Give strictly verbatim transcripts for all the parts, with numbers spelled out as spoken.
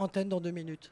antenne dans deux minutes.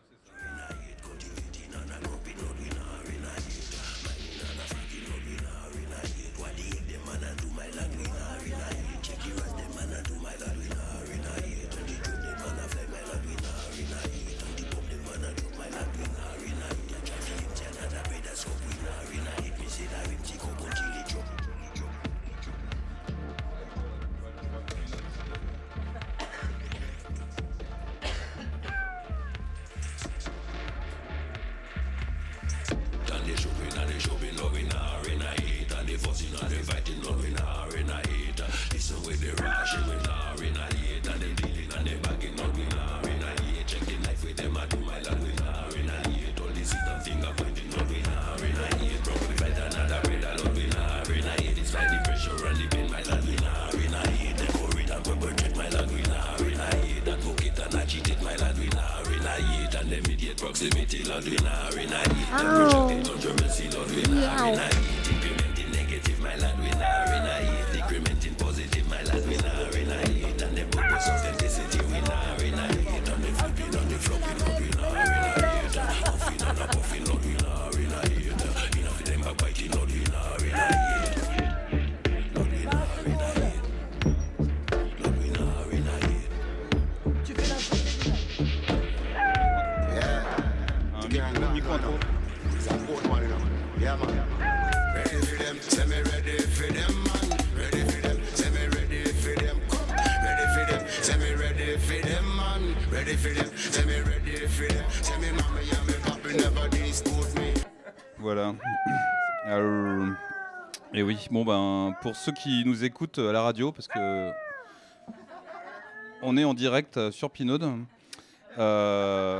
Voilà. Alors, et oui, bon ben, pour ceux qui nous écoutent à la radio, parce que on est en direct sur Pinode, euh,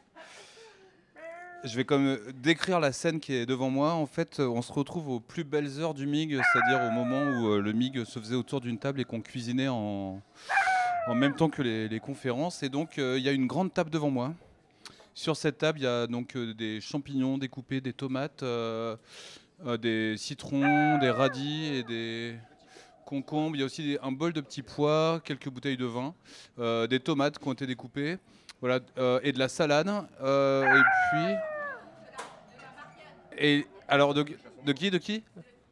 je vais comme décrire la scène qui est devant moi. En fait, on se retrouve aux plus belles heures du M I G, c'est-à-dire au moment où le M I G se faisait autour d'une table et qu'on cuisinait en, en même temps que les, les conférences. Et donc, il y a une grande table devant moi. Sur cette table, il y a donc euh, des champignons découpés, des tomates, euh, euh, des citrons, des radis et des concombres. Il y a aussi des, un bol de petits pois, quelques bouteilles de vin, euh, des tomates qui ont été découpées, voilà, euh, et de la salade. Euh, et puis, et alors de, de qui, de qui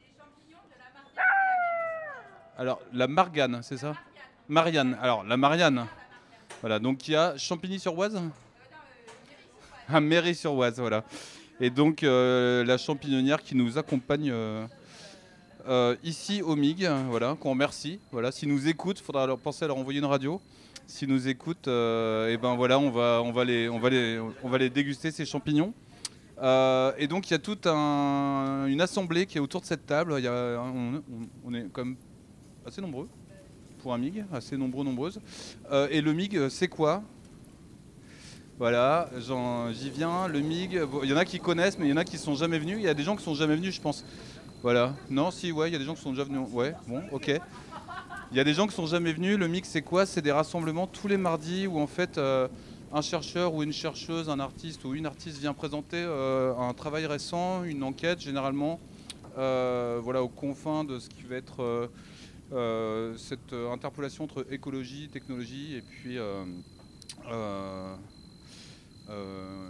Alors la Margane, c'est ça Marianne. Alors la Marianne. Voilà, donc il y a Champigny-sur-Oise. À Méry-sur-Oise, voilà. Et donc euh, la champignonnière qui nous accompagne euh, euh, ici au M I G, voilà, qu'on remercie. Voilà, s'ils nous écoutent, il faudra leur penser à leur envoyer une radio. S'ils nous écoutent, euh, et ben voilà, on va, on va les, on va les, on va les déguster ces champignons. Euh, et donc il y a toute un, une assemblée qui est autour de cette table. Il y a, on, on est quand même assez nombreux pour un M I G, assez nombreux, nombreuses. Euh, et le M I G, c'est quoi ? Voilà, j'en, j'y viens, le M I G, il y en a qui connaissent, mais il y en a qui ne sont jamais venus. Il y a des gens qui sont jamais venus, je pense. Voilà, non, si, ouais, il y a des gens qui sont déjà venus. Ouais, bon, ok. Il y a des gens qui sont jamais venus. Le M I G, c'est quoi ? C'est des rassemblements tous les mardis où en fait euh, un chercheur ou une chercheuse, un artiste ou une artiste vient présenter euh, un travail récent, une enquête généralement, euh, voilà, aux confins de ce qui va être euh, euh, cette interpolation entre écologie, technologie et puis. Euh, euh, Euh,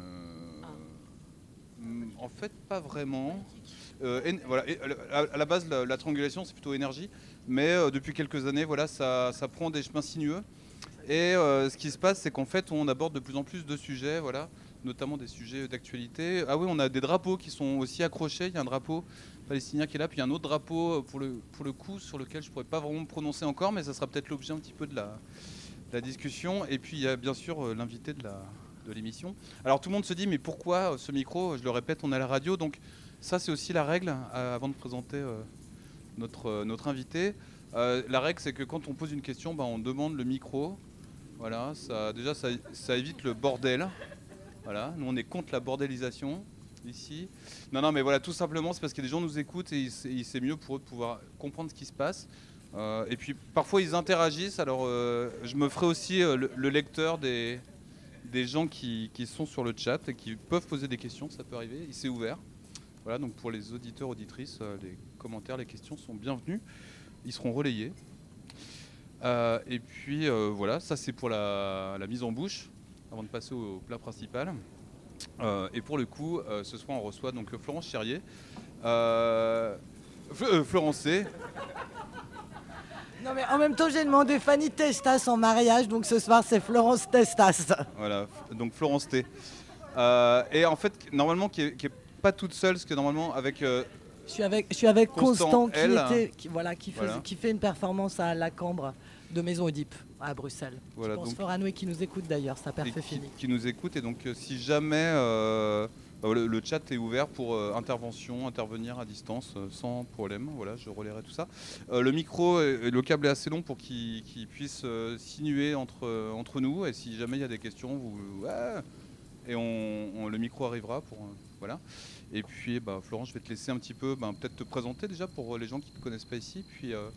en fait, pas vraiment. Euh, en, voilà, et, à, à la base, la, la triangulation, c'est plutôt énergie, mais euh, depuis quelques années, voilà, ça, ça prend des chemins sinueux. Et euh, ce qui se passe, c'est qu'en fait, on aborde de plus en plus de sujets, voilà, notamment des sujets d'actualité. Ah oui, on a des drapeaux qui sont aussi accrochés. Il y a un drapeau palestinien qui est là, puis il y a un autre drapeau pour le, pour le coup, sur lequel je ne pourrais pas vraiment me prononcer encore, mais ça sera peut-être l'objet un petit peu de la, de la discussion. Et puis, il y a bien sûr l'invité de la... de l'émission. Alors tout le monde se dit mais pourquoi ce micro ? Je le répète, on est à la radio, donc ça c'est aussi la règle euh, avant de présenter euh, notre, euh, notre invité. Euh, la règle c'est que quand on pose une question, bah, on demande le micro. Voilà, ça, déjà ça, ça évite le bordel. Voilà, nous on est contre la bordélisation ici. Non non mais voilà, tout simplement c'est parce que des gens nous écoutent et c'est, c'est mieux pour eux de pouvoir comprendre ce qui se passe. Euh, et puis parfois ils interagissent, alors euh, je me ferai aussi euh, le, le lecteur des des gens qui, qui sont sur le chat et qui peuvent poser des questions, ça peut arriver, il s'est ouvert. Voilà, donc pour les auditeurs, auditrices, euh, les commentaires, les questions sont bienvenus, ils seront relayés. Euh, et puis euh, voilà, ça c'est pour la, la mise en bouche. avant de passer au plat principal. Euh, et pour le coup, euh, ce soir on reçoit donc Florence Cherrier, euh, Fl- euh, Florence C. Non mais en même temps j'ai demandé Fanny Testas en mariage, donc ce soir c'est Florence Testas. Voilà, f- donc Florence T. Euh, et en fait, normalement, qui est, qui est pas toute seule, parce que normalement avec euh, Je suis avec, je suis avec Constant Constant qui, L. était, qui, voilà, qui, faisait- Voilà. qui fait une performance à la Cambre de Maison Oedipe à Bruxelles. Voilà, Je pense donc- fort à nous et qui nous écoute d'ailleurs, sa et perf est qui, finie. qui nous écoute. Et donc, euh, si jamais euh, bah, le, le chat est ouvert pour euh, intervention, intervenir à distance euh, sans problème. Voilà, je relayerai tout ça. Euh, le micro et le câble est assez long pour qu'il qu'il puisse euh, sinuer entre, euh, entre nous. Et si jamais il y a des questions, vous, ouais, et on, on- le micro arrivera pour euh, voilà. Et puis, bah, Florent, je vais te laisser un petit peu, bah, peut-être te présenter déjà pour les gens qui ne te connaissent pas ici, puis euh,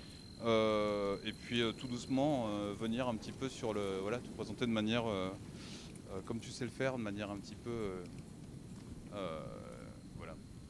euh, et puis euh, tout doucement euh, venir un petit peu sur le, voilà, te présenter de manière, euh, euh, comme tu sais le faire, de manière un petit peu, euh, euh, voilà.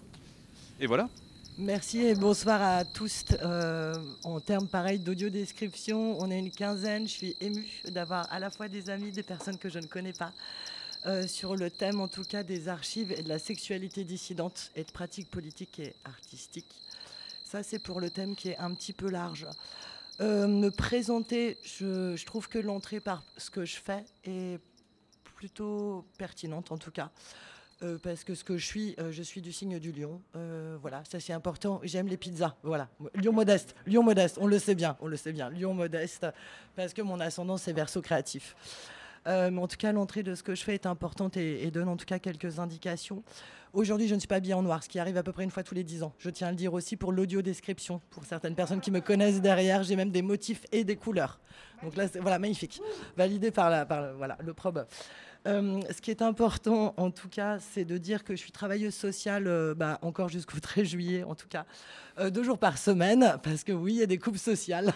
Et voilà. Merci et bonsoir à tous. Euh, en termes pareils d'audio description, on est une quinzaine. Je suis émue d'avoir à la fois des amis, des personnes que je ne connais pas, euh, sur le thème en tout cas des archives et de la sexualité dissidente et de pratiques politiques et artistiques. Ça, c'est pour le thème qui est un petit peu large. Euh, me présenter, je, je trouve que l'entrée par ce que je fais est plutôt pertinente en tout cas. Euh, parce que ce que je suis, euh, je suis du signe du lion. Euh, voilà, ça c'est important. J'aime les pizzas. Voilà, lion modeste, lion modeste. On le sait bien, on le sait bien. Lion modeste, parce que mon ascendance est Verseau créatif. Euh, mais en tout cas, l'entrée de ce que je fais est importante et, et donne en tout cas quelques indications. Aujourd'hui, je ne suis pas habillée en noir, ce qui arrive à peu près une fois tous les dix ans. Je tiens à le dire aussi pour l'audio description. Pour certaines personnes qui me connaissent derrière, j'ai même des motifs et des couleurs. Donc là, c'est voilà, magnifique. Validé par, la, par le, voilà, le probe. Euh, ce qui est important, en tout cas, c'est de dire que je suis travailleuse sociale, euh, bah, encore jusqu'au treize juillet, en tout cas, euh, deux jours par semaine, parce que oui, il y a des coupes sociales.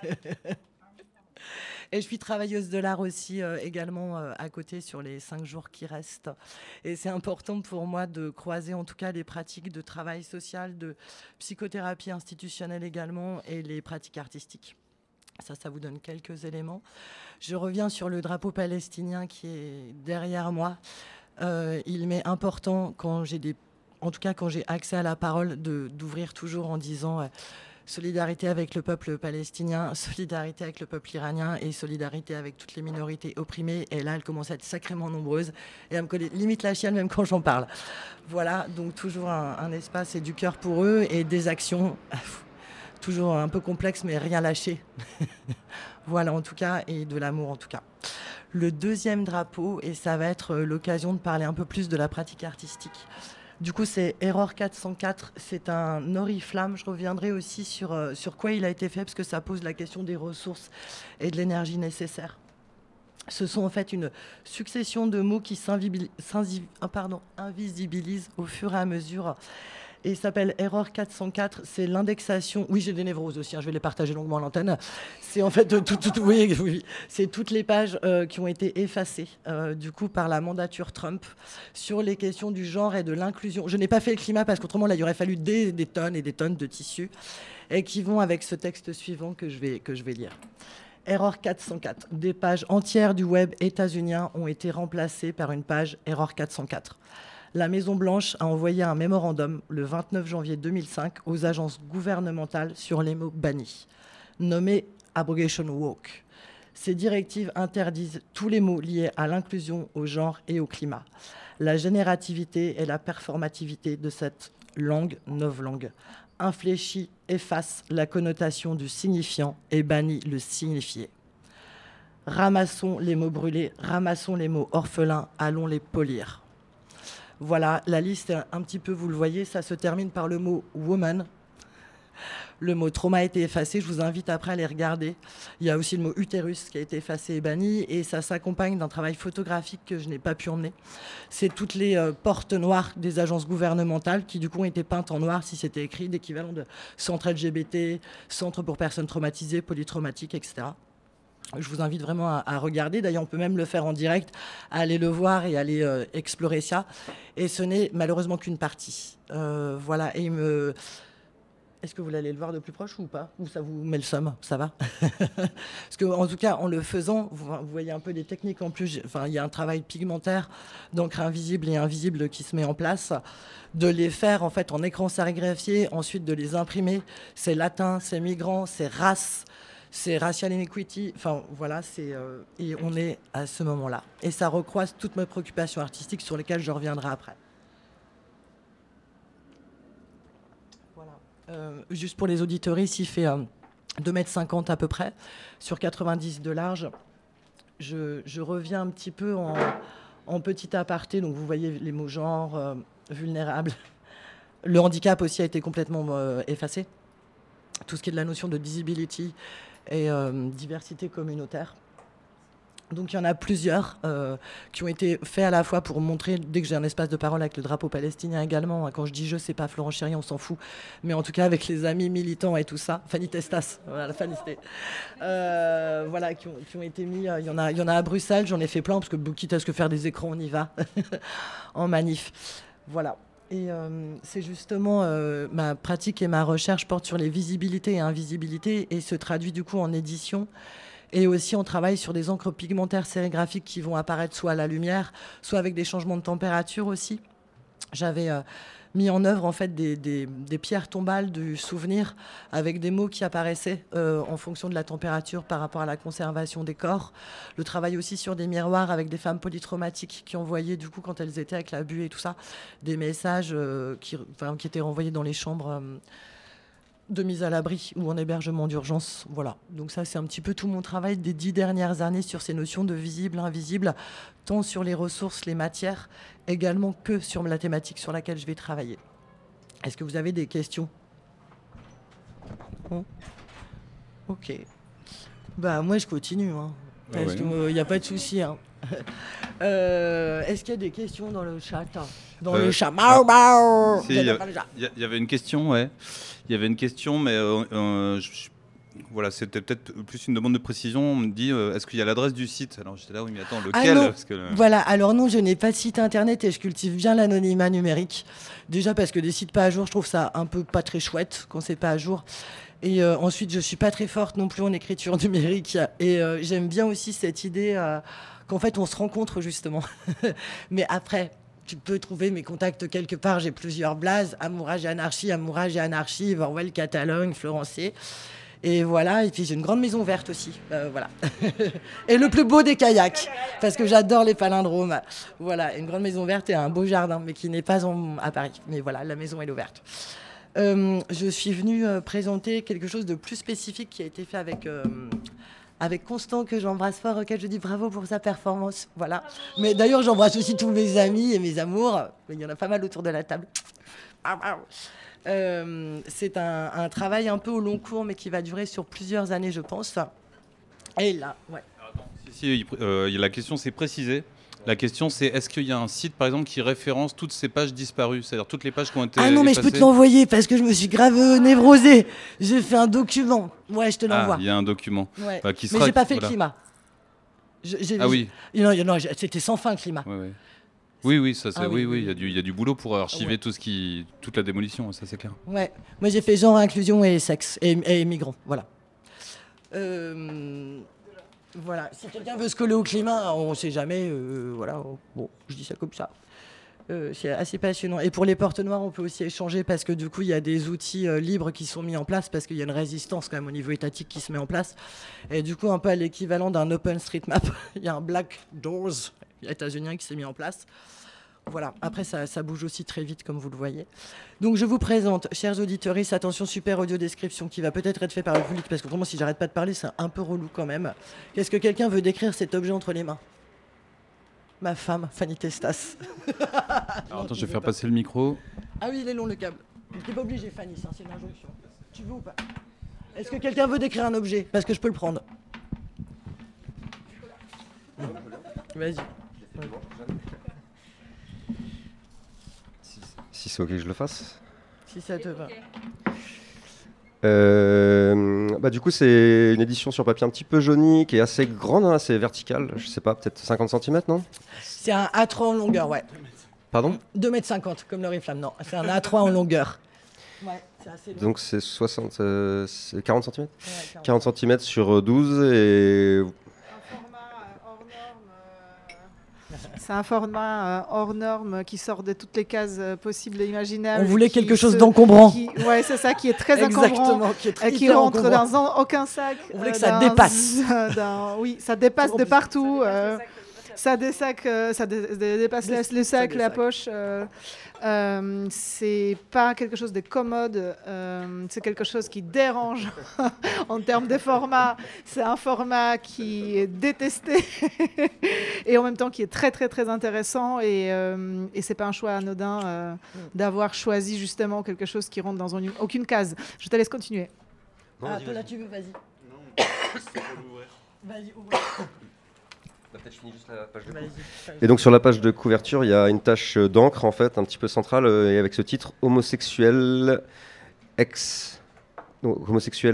Et je suis travailleuse de l'art aussi, euh, également euh, à côté sur les cinq jours qui restent. Et c'est important pour moi de croiser en tout cas les pratiques de travail social, de psychothérapie institutionnelle également, et les pratiques artistiques. Ça, ça vous donne quelques éléments. Je reviens sur le drapeau palestinien qui est derrière moi. Euh, il m'est important, quand j'ai des, en tout cas quand j'ai accès à la parole, de, d'ouvrir toujours en disant euh, solidarité avec le peuple palestinien, solidarité avec le peuple iranien et solidarité avec toutes les minorités opprimées. Et là, elles commencent à être sacrément nombreuses et à me coller limite la chienne même quand j'en parle. Voilà, donc toujours un, un espace et du cœur pour eux et des actions. Toujours un peu complexe, mais rien lâché. Voilà, en tout cas, et de l'amour, en tout cas. Le deuxième drapeau, et ça va être l'occasion de parler un peu plus de la pratique artistique. Du coup, c'est Error quatre cent quatre, c'est un oriflamme. Je reviendrai aussi sur, euh, sur quoi il a été fait, parce que ça pose la question des ressources et de l'énergie nécessaire. Ce sont en fait une succession de mots qui s'invisibilisent au fur et à mesure. Et il s'appelle Error quatre cent quatre, c'est l'indexation. Oui, j'ai des névroses aussi, hein, je vais les partager longuement à l'antenne. C'est en fait tout, tout, tout, oui, oui, c'est toutes les pages euh, qui ont été effacées euh, du coup par la mandature Trump sur les questions du genre et de l'inclusion. Je n'ai pas fait le climat parce qu'autrement là il aurait fallu des, des tonnes et des tonnes de tissus et qui vont avec ce texte suivant que je vais, que je vais lire. Error quatre cent quatre. Des pages entières du web états-unien ont été remplacées par une page Error quatre cent quatre. La Maison-Blanche a envoyé un mémorandum le vingt-neuf janvier deux mille cinq aux agences gouvernementales sur les mots bannis, nommé Abrogation Walk. Ces directives interdisent tous les mots liés à l'inclusion, au genre et au climat. La générativité et la performativité de cette langue novlangue infléchit, efface la connotation du signifiant et bannit le signifié. Ramassons les mots brûlés, ramassons les mots orphelins, allons les polir. Voilà, la liste, un petit peu, vous le voyez, ça se termine par le mot woman. Le mot trauma a été effacé, je vous invite après à les regarder. Il y a aussi le mot utérus qui a été effacé et banni, et ça s'accompagne d'un travail photographique que je n'ai pas pu emmener. C'est toutes les euh, portes noires des agences gouvernementales qui du coup ont été peintes en noir, si c'était écrit, d'équivalent de centre L G B T, centre pour personnes traumatisées, polytraumatiques, et cetera. Je vous invite vraiment à, à regarder. D'ailleurs, on peut même le faire en direct, à aller le voir et aller euh, explorer ça. Et ce n'est malheureusement qu'une partie. Euh, voilà. Et il me, Est-ce que vous allez le voir de plus proche ou pas? Ou ça vous met le seum? Ça va? Parce que, en tout cas, en le faisant, vous, vous voyez un peu des techniques en plus. Enfin, il y a un travail pigmentaire, d'encre invisible et invisible qui se met en place. De les faire en fait en écran sérigraphié, ensuite de les imprimer. C'est latin, c'est migrant, c'est race, c'est racial inequity. Enfin, voilà, c'est euh, et on est à ce moment-là. Et ça recroise toutes mes préoccupations artistiques sur lesquelles je reviendrai après. Euh, juste pour les auditeuristes, il fait euh, deux mètres cinquante à peu près, sur quatre-vingt-dix de large. Je, je reviens un petit peu en, en petit aparté, donc vous voyez les mots genre, euh, vulnérable. Le handicap aussi a été complètement euh, effacé. Tout ce qui est de la notion de disability et euh, diversité communautaire. Donc il y en a plusieurs euh, qui ont été faits à la fois pour montrer, dès que j'ai un espace de parole avec le drapeau palestinien également, hein, quand je dis je, c'est pas Florent Chéry, on s'en fout, mais en tout cas avec les amis militants et tout ça, Fanny Testas, voilà, Fanny euh, voilà, qui ont, qui ont été mis, il euh, y en a, il y en a à Bruxelles, j'en ai fait plein, parce que quitte à ce que faire des écrans, on y va, en manif, voilà. Et euh, c'est justement euh, ma pratique et ma recherche portent sur les visibilités et invisibilités et se traduit du coup en édition. Et aussi, on travaille sur des encres pigmentaires sérigraphiques qui vont apparaître soit à la lumière, soit avec des changements de température aussi. J'avais euh, mis en œuvre en fait des, des, des pierres tombales du souvenir avec des mots qui apparaissaient euh, en fonction de la température par rapport à la conservation des corps. Le travail aussi sur des miroirs avec des femmes polytraumatiques qui envoyaient, du coup, quand elles étaient avec la buée et tout ça, des messages euh, qui, enfin, qui étaient renvoyés dans les chambres euh, de mise à l'abri ou en hébergement d'urgence. Voilà. Donc ça, c'est un petit peu tout mon travail des dix dernières années sur ces notions de visible, invisible, tant sur les ressources, les matières, également que sur la thématique sur laquelle je vais travailler. Est-ce que vous avez des questions? Bon. Ok. Bah, moi, je continue. Hein, parce ouais. qu'il n'y a pas de souci. Hein. euh, est-ce qu'il y a des questions dans le chat? Dans euh, le chat. Ah, si, il y, y avait une question, ouais. Il y avait une question, mais euh, euh, je, voilà, c'était peut-être plus une demande de précision. On me dit, euh, est-ce qu'il y a l'adresse du site? Alors j'étais là, oui, mais attends, lequel? ah parce que le... Voilà, alors non, je n'ai pas de site internet et je cultive bien l'anonymat numérique. Déjà parce que des sites pas à jour, je trouve ça un peu pas très chouette quand c'est pas à jour. Et euh, ensuite, je suis pas très forte non plus en écriture numérique. Et euh, j'aime bien aussi cette idée euh, qu'en fait, on se rencontre justement. Mais après, tu peux trouver mes contacts quelque part. J'ai plusieurs blazes. Amourage et anarchie, Amourage et anarchie, Orwell, Catalogne, Florencier. Et voilà. Et puis, j'ai une grande maison verte aussi. Euh, voilà. Et le plus beau des kayaks. Parce que j'adore les palindromes. Voilà. Une grande maison verte et un beau jardin, mais qui n'est pas en, à Paris. Mais voilà, la maison, elle est ouverte. Euh, je suis venue euh, présenter quelque chose de plus spécifique qui a été fait avec, euh, avec Constant, que j'embrasse fort, auquel je dis bravo pour sa performance. Voilà. Mais d'ailleurs, j'embrasse aussi tous mes amis et mes amours. Il y en a pas mal autour de la table. Euh, c'est un, un travail un peu au long cours, mais qui va durer sur plusieurs années, je pense. Et là, ouais. Attends, si, si, euh, la question s'est précisée. La question, c'est est-ce qu'il y a un site, par exemple, qui référence toutes ces pages disparues, c'est-à-dire toutes les pages qui ont été Ah non, mais effacées. Je peux te l'envoyer parce que je me suis grave névrosée. J'ai fait un document. Ouais, je te l'envoie. Ah, il y a un document. Ouais. Bah, qui mais sera... j'ai pas fait voilà. le climat. Je, j'ai... Ah oui. Non, non, c'était sans fin le climat. Ouais, ouais. Oui, oui, ça, c'est... Ah, oui, oui, oui, il y a du, il y a du boulot pour archiver ouais. tout ce qui, toute la démolition, ça c'est clair. Ouais. Moi, j'ai fait genre inclusion et sexe et, et migrants. Voilà. Euh... Voilà, si quelqu'un veut se coller au climat, on ne sait jamais. Euh, voilà, bon, je dis ça comme ça. Euh, c'est assez passionnant. Et pour les portes noires, on peut aussi échanger parce que du coup, il y a des outils euh, libres qui sont mis en place parce qu'il y a une résistance quand même au niveau étatique qui se met en place. Et du coup, un peu à l'équivalent d'un OpenStreetMap, il y a un Black Doors états-unien qui s'est mis en place. Voilà, après ça, ça bouge aussi très vite comme vous le voyez. Donc je vous présente, chers auditeurs, attention, super audio description qui va peut-être être fait par le public parce que vraiment si j'arrête pas de parler c'est un peu relou quand même. Qu'est-ce que quelqu'un veut décrire cet objet entre les mains? Ma femme, Fanny Testas. Alors attends, je vais faire passer le micro. Ah oui, il est long le câble. Tu n'es pas obligé Fanny, ça, c'est une injonction. Tu veux ou pas? Est-ce que quelqu'un veut décrire un objet? Parce que je peux le prendre. Vas-y. Si c'est ok que je le fasse. Si ça te va. Euh, bah du coup, c'est une édition sur papier un petit peu jaunie, qui est assez grande, hein, assez verticale. Je sais pas, peut-être cinquante centimètres, non? C'est un A trois en longueur, ouais. Pardon? deux mètres cinquante, comme le Oriflamme. Non, c'est un A trois en longueur. Ouais, c'est assez long. Donc c'est soixante, euh, c'est quarante centimètres Ouais, quarante. quarante centimètres sur douze et... Un format euh, hors norme. euh, C'est un format euh, hors norme qui sort de toutes les cases euh, possibles et imaginables. On voulait qui quelque chose se- d'encombrant. qui- Ouais, c'est ça, qui est très encombrant. Exactement, qui est très euh, qui hyper rentre encombrant. dans un- aucun sac. On voulait que euh, ça dans- dépasse. dans- oui, ça dépasse En de plus, partout. euh, Ça désac, euh, ça dé- dé- dépasse Des- la- le ça sac, la désac. poche. euh, euh, c'est pas quelque chose de commode. euh, c'est quelque chose qui dérange en termes de format. C'est un format qui est détesté et en même temps qui est très très très intéressant. Et, euh, et c'est pas un choix anodin euh, d'avoir choisi justement quelque chose qui rentre dans une- aucune case. Je te laisse continuer. Ah, toi là tu veux, vas-y. Vas-y, ouvre. Vas-y. Et donc sur la page de couverture, il y a une tache d'encre en fait, un petit peu centrale, euh, et avec ce titre homosexuel x donc,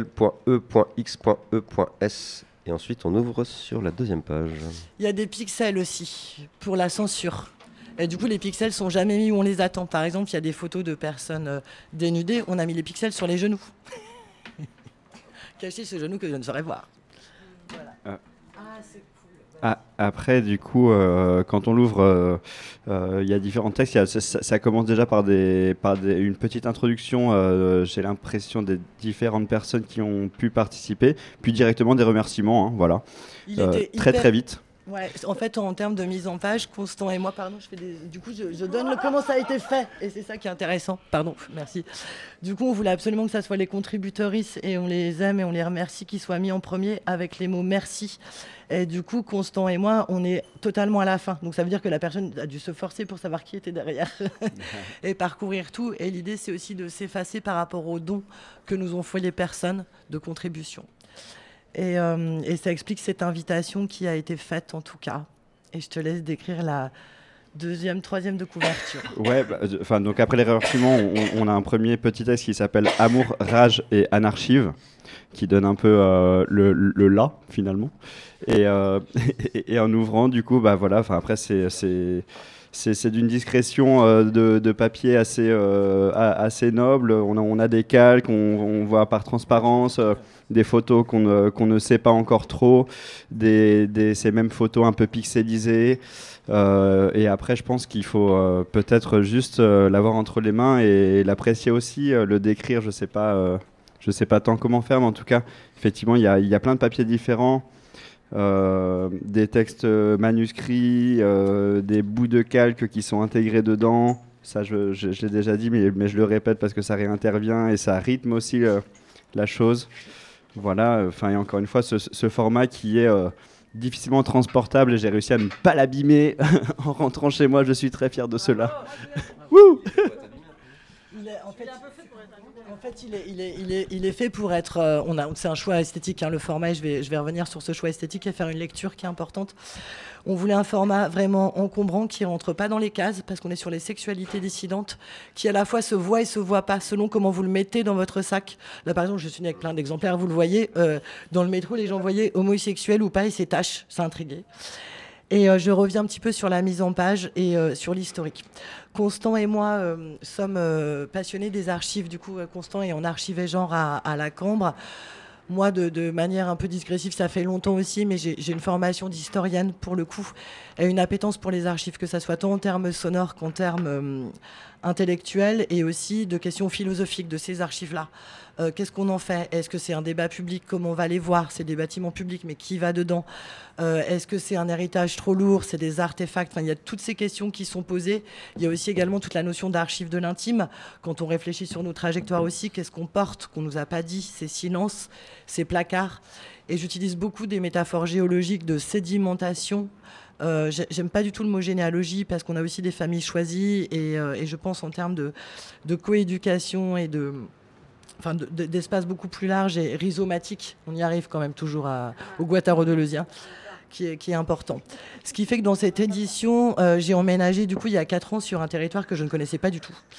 homosexuel.e.x.e.s. Et ensuite on ouvre sur la deuxième page. Il y a des pixels aussi pour la censure. Et du coup, les pixels sont jamais mis où on les attend. Par exemple, il y a des photos de personnes euh, dénudées. On a mis les pixels sur les genoux. Cacher ce genou que je ne saurais voir. Voilà. Ah. Ah, c'est cool. Ah, après, du coup, euh, quand on l'ouvre, euh, euh, il y a différents textes. Il y a- ça, ça- ça commence déjà par, des, par des- une petite introduction, euh, j'ai l'impression, des différentes personnes qui ont pu participer, puis directement des remerciements. Hein, voilà. Il Euh, était très hyper- très vite. Ouais, en fait, en termes de mise en page, Constant et moi, pardon, je fais des... du coup, je, je donne le comment ça a été fait, et c'est ça qui est intéressant. Pardon, merci. Du coup, on voulait absolument que ça soit les contributeuristes, et on les aime et on les remercie, qui soient mis en premier avec les mots merci. Et du coup, Constant et moi, on est totalement à la fin. Donc ça veut dire que la personne a dû se forcer pour savoir qui était derrière et parcourir tout. Et l'idée, c'est aussi de s'effacer par rapport aux dons que nous ont fait les personnes de contribution. Et, euh, et ça explique cette invitation qui a été faite en tout cas. Et je te laisse décrire la deuxième, troisième de couverture. Ouais, bah, euh, enfin, donc après les remerciements, on, on a un premier petit texte qui s'appelle Amour, Rage et Anarchive, qui donne un peu euh, le, le là finalement. Et, euh, et, et en ouvrant, du coup, bah voilà, enfin après c'est c'est c'est c'est d'une discrétion euh, de, de papier assez euh, a- assez noble. On a, on a des calques, on, on voit par transparence. Euh, des photos qu'on ne, qu'on ne sait pas encore trop, des, des, ces mêmes photos un peu pixelisées. Euh, et après, je pense qu'il faut euh, peut-être juste euh, l'avoir entre les mains et l'apprécier aussi, euh, le décrire. Je ne sais pas, euh, je sais pas tant comment faire, mais en tout cas, effectivement, il y a, il y a plein de papiers différents. Euh, des textes manuscrits, euh, des bouts de calque qui sont intégrés dedans. Ça, je, je, je l'ai déjà dit, mais, mais je le répète parce que ça réintervient et ça rythme aussi euh, la chose. Voilà, enfin, et encore une fois, ce, ce format qui est euh, difficilement transportable et j'ai réussi à ne pas l'abîmer en rentrant chez moi. Je suis très fier de cela. Wouh! Il est, en fait, en fait, il est, il est, il est, il est fait pour être. euh, on a, c'est un choix esthétique, hein, le format. Et je vais, je vais revenir sur ce choix esthétique et faire une lecture qui est importante. On voulait un format vraiment encombrant qui rentre pas dans les cases parce qu'on est sur les sexualités dissidentes qui à la fois se voient et se voient pas selon comment vous le mettez dans votre sac. Là, par exemple, je suis avec plein d'exemplaires. Vous le voyez euh, dans le métro, les gens voyaient homosexuel ou pas et c'est tâche, c'est intrigué. Et euh, je reviens un petit peu sur la mise en page et euh, sur l'historique. Constant et moi euh, sommes euh, passionnés des archives. Du coup, euh, Constant est en archive et genre à, à la Cambre. Moi, de, de manière un peu digressive, ça fait longtemps aussi, mais j'ai, j'ai une formation d'historienne pour le coup et une appétence pour les archives, que ça soit tant en termes sonores qu'en termes euh, intellectuels et aussi de questions philosophiques de ces archives-là. Euh, qu'est-ce qu'on en fait? Est-ce que c'est un débat public? Comment on va les voir? C'est des bâtiments publics, mais qui va dedans? euh, Est-ce que c'est un héritage trop lourd? C'est des artefacts? Enfin, il y a toutes ces questions qui sont posées. Il y a aussi également toute la notion d'archive de l'intime. Quand on réfléchit sur nos trajectoires aussi, qu'est-ce qu'on porte, qu'on nous a pas dit? Ces silences, ces placards. Et j'utilise beaucoup des métaphores géologiques de sédimentation. Euh, j'aime pas du tout le mot généalogie parce qu'on a aussi des familles choisies et, euh, et je pense en termes de, de coéducation et de... Enfin, de, de, d'espace beaucoup plus large et rhizomatique. On y arrive quand même toujours à, au Guattaro-Deleuzien, qui est, qui est important. Ce qui fait que dans cette édition, euh, j'ai emménagé du coup il y a quatre ans sur un territoire que je ne connaissais pas du tout.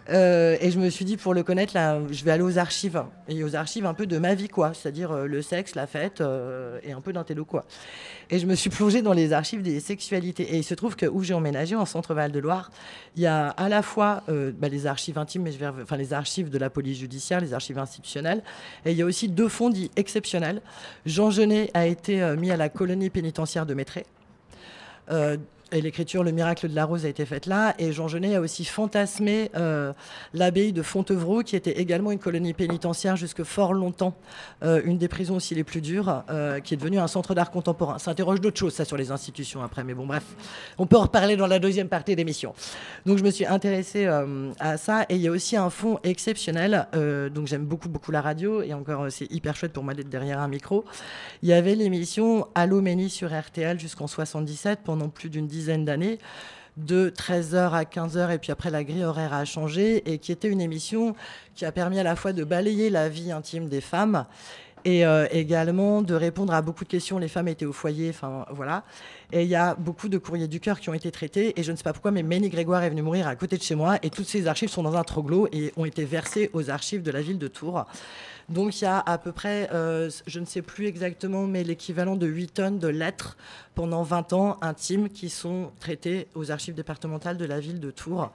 Euh, et je me suis dit, pour le connaître, là, je vais aller aux archives. Et aux archives un peu de ma vie, quoi. C'est-à-dire euh, le sexe, la fête euh, et un peu d'intello, quoi. Et je me suis plongée dans les archives des sexualités. Et il se trouve que où j'ai emménagé, en Centre-Val de Loire, il y a à la fois euh, bah, les archives intimes, mais je vais, enfin, les archives de la police judiciaire, les archives institutionnelles. Et il y a aussi deux fonds dits exceptionnels. Jean Genet a été euh, mis à la colonie pénitentiaire de Maîtré. Euh, Et l'écriture Le miracle de la rose a été faite là. Et Jean Genet a aussi fantasmé euh, l'abbaye de Fontevraud, qui était également une colonie pénitentiaire jusque fort longtemps, euh, une des prisons aussi les plus dures, euh, qui est devenue un centre d'art contemporain. Ça interroge d'autres choses, ça, sur les institutions après. Mais bon, bref, on peut en reparler dans la deuxième partie de l'émission. Donc, je me suis intéressée euh, à ça. Et il y a aussi un fonds exceptionnel. Euh, donc, j'aime beaucoup, beaucoup la radio. Et encore, euh, c'est hyper chouette pour moi d'être derrière un micro. Il y avait l'émission Allô Méni sur R T L jusqu'en soixante-dix-sept, pendant plus d'une dizaine d'années, de treize heures à quinze heures, et puis après la grille horaire a changé, et qui était une émission qui a permis à la fois de balayer la vie intime des femmes et euh, également de répondre à beaucoup de questions. Les femmes étaient au foyer, enfin voilà. Et il y a beaucoup de courriers du cœur qui ont été traités, et je ne sais pas pourquoi, mais Ménie Grégoire est venue mourir à côté de chez moi, et toutes ces archives sont dans un troglo et ont été versées aux archives de la ville de Tours. Donc il y a à peu près, euh, je ne sais plus exactement, mais l'équivalent de huit tonnes de lettres pendant vingt ans intimes qui sont traitées aux archives départementales de la ville de Tours.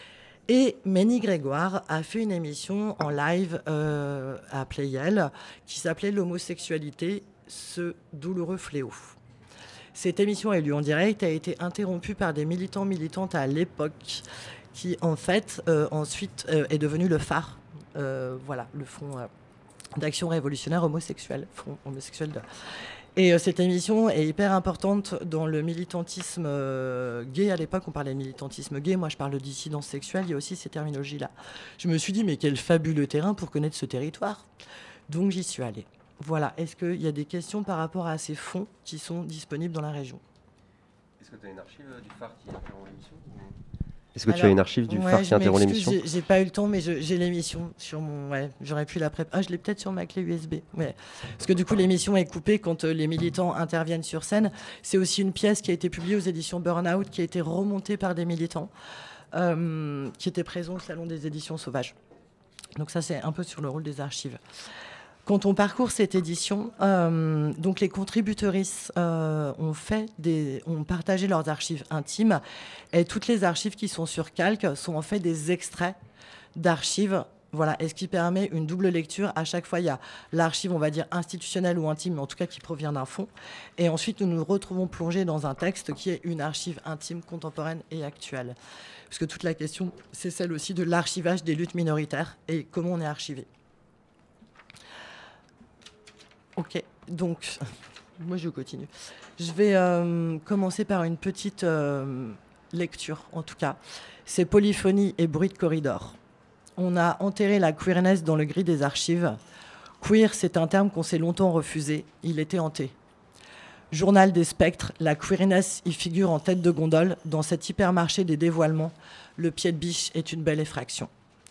Et Ménie Grégoire a fait une émission en live euh, à Playel qui s'appelait L'homosexualité, ce douloureux fléau. Cette émission a eu lieu en direct, a été interrompue par des militants, militantes à l'époque, qui en fait euh, ensuite euh, est devenu le phare, euh, voilà, le fond euh, d'action révolutionnaire homosexuelle, front homosexuel de... Et euh, cette émission est hyper importante dans le militantisme euh, gay. À l'époque, on parlait de militantisme gay. Moi, je parle de dissidence sexuelle. Il y a aussi ces terminologies-là. Je me suis dit, mais quel fabuleux terrain pour connaître ce territoire. Donc, j'y suis allée. Voilà. Est-ce qu'il y a des questions par rapport à ces fonds qui sont disponibles dans la région? Est-ce que tu as une archive du phare qui interrompt l'émission? Est-ce que Alors, tu as une archive du ouais, phare qui interrompt l'émission? J'ai, j'ai pas eu le temps, mais je, j'ai l'émission sur mon. Ouais, j'aurais pu la préparer. Ah, je l'ai peut-être sur ma clé U S B. Ouais. Parce que du coup, l'émission est coupée quand euh, les militants interviennent sur scène. C'est aussi une pièce qui a été publiée aux éditions Burnout, qui a été remontée par des militants euh, qui étaient présents au Salon des éditions Sauvages. Donc ça, c'est un peu sur le rôle des archives. Quand on parcourt cette édition, euh, donc les contributrices euh, ont fait des, ont partagé leurs archives intimes, et toutes les archives qui sont sur Calque sont en fait des extraits d'archives. Voilà, et ce qui permet une double lecture. À chaque fois, il y a l'archive, on va dire institutionnelle ou intime, mais en tout cas qui provient d'un fond. Et ensuite, nous nous retrouvons plongés dans un texte qui est une archive intime, contemporaine et actuelle. Parce que toute la question, c'est celle aussi de l'archivage des luttes minoritaires et comment on est archivé. Ok, donc, moi je continue. Je vais euh, commencer par une petite euh, lecture, en tout cas. C'est Polyphonie et bruit de corridor. On a enterré la queerness dans le gris des archives. Queer, c'est un terme qu'on s'est longtemps refusé. Il était hanté. Journal des spectres, la queerness y figure en tête de gondole. Dans cet hypermarché des dévoilements, le pied de biche est une belle effraction.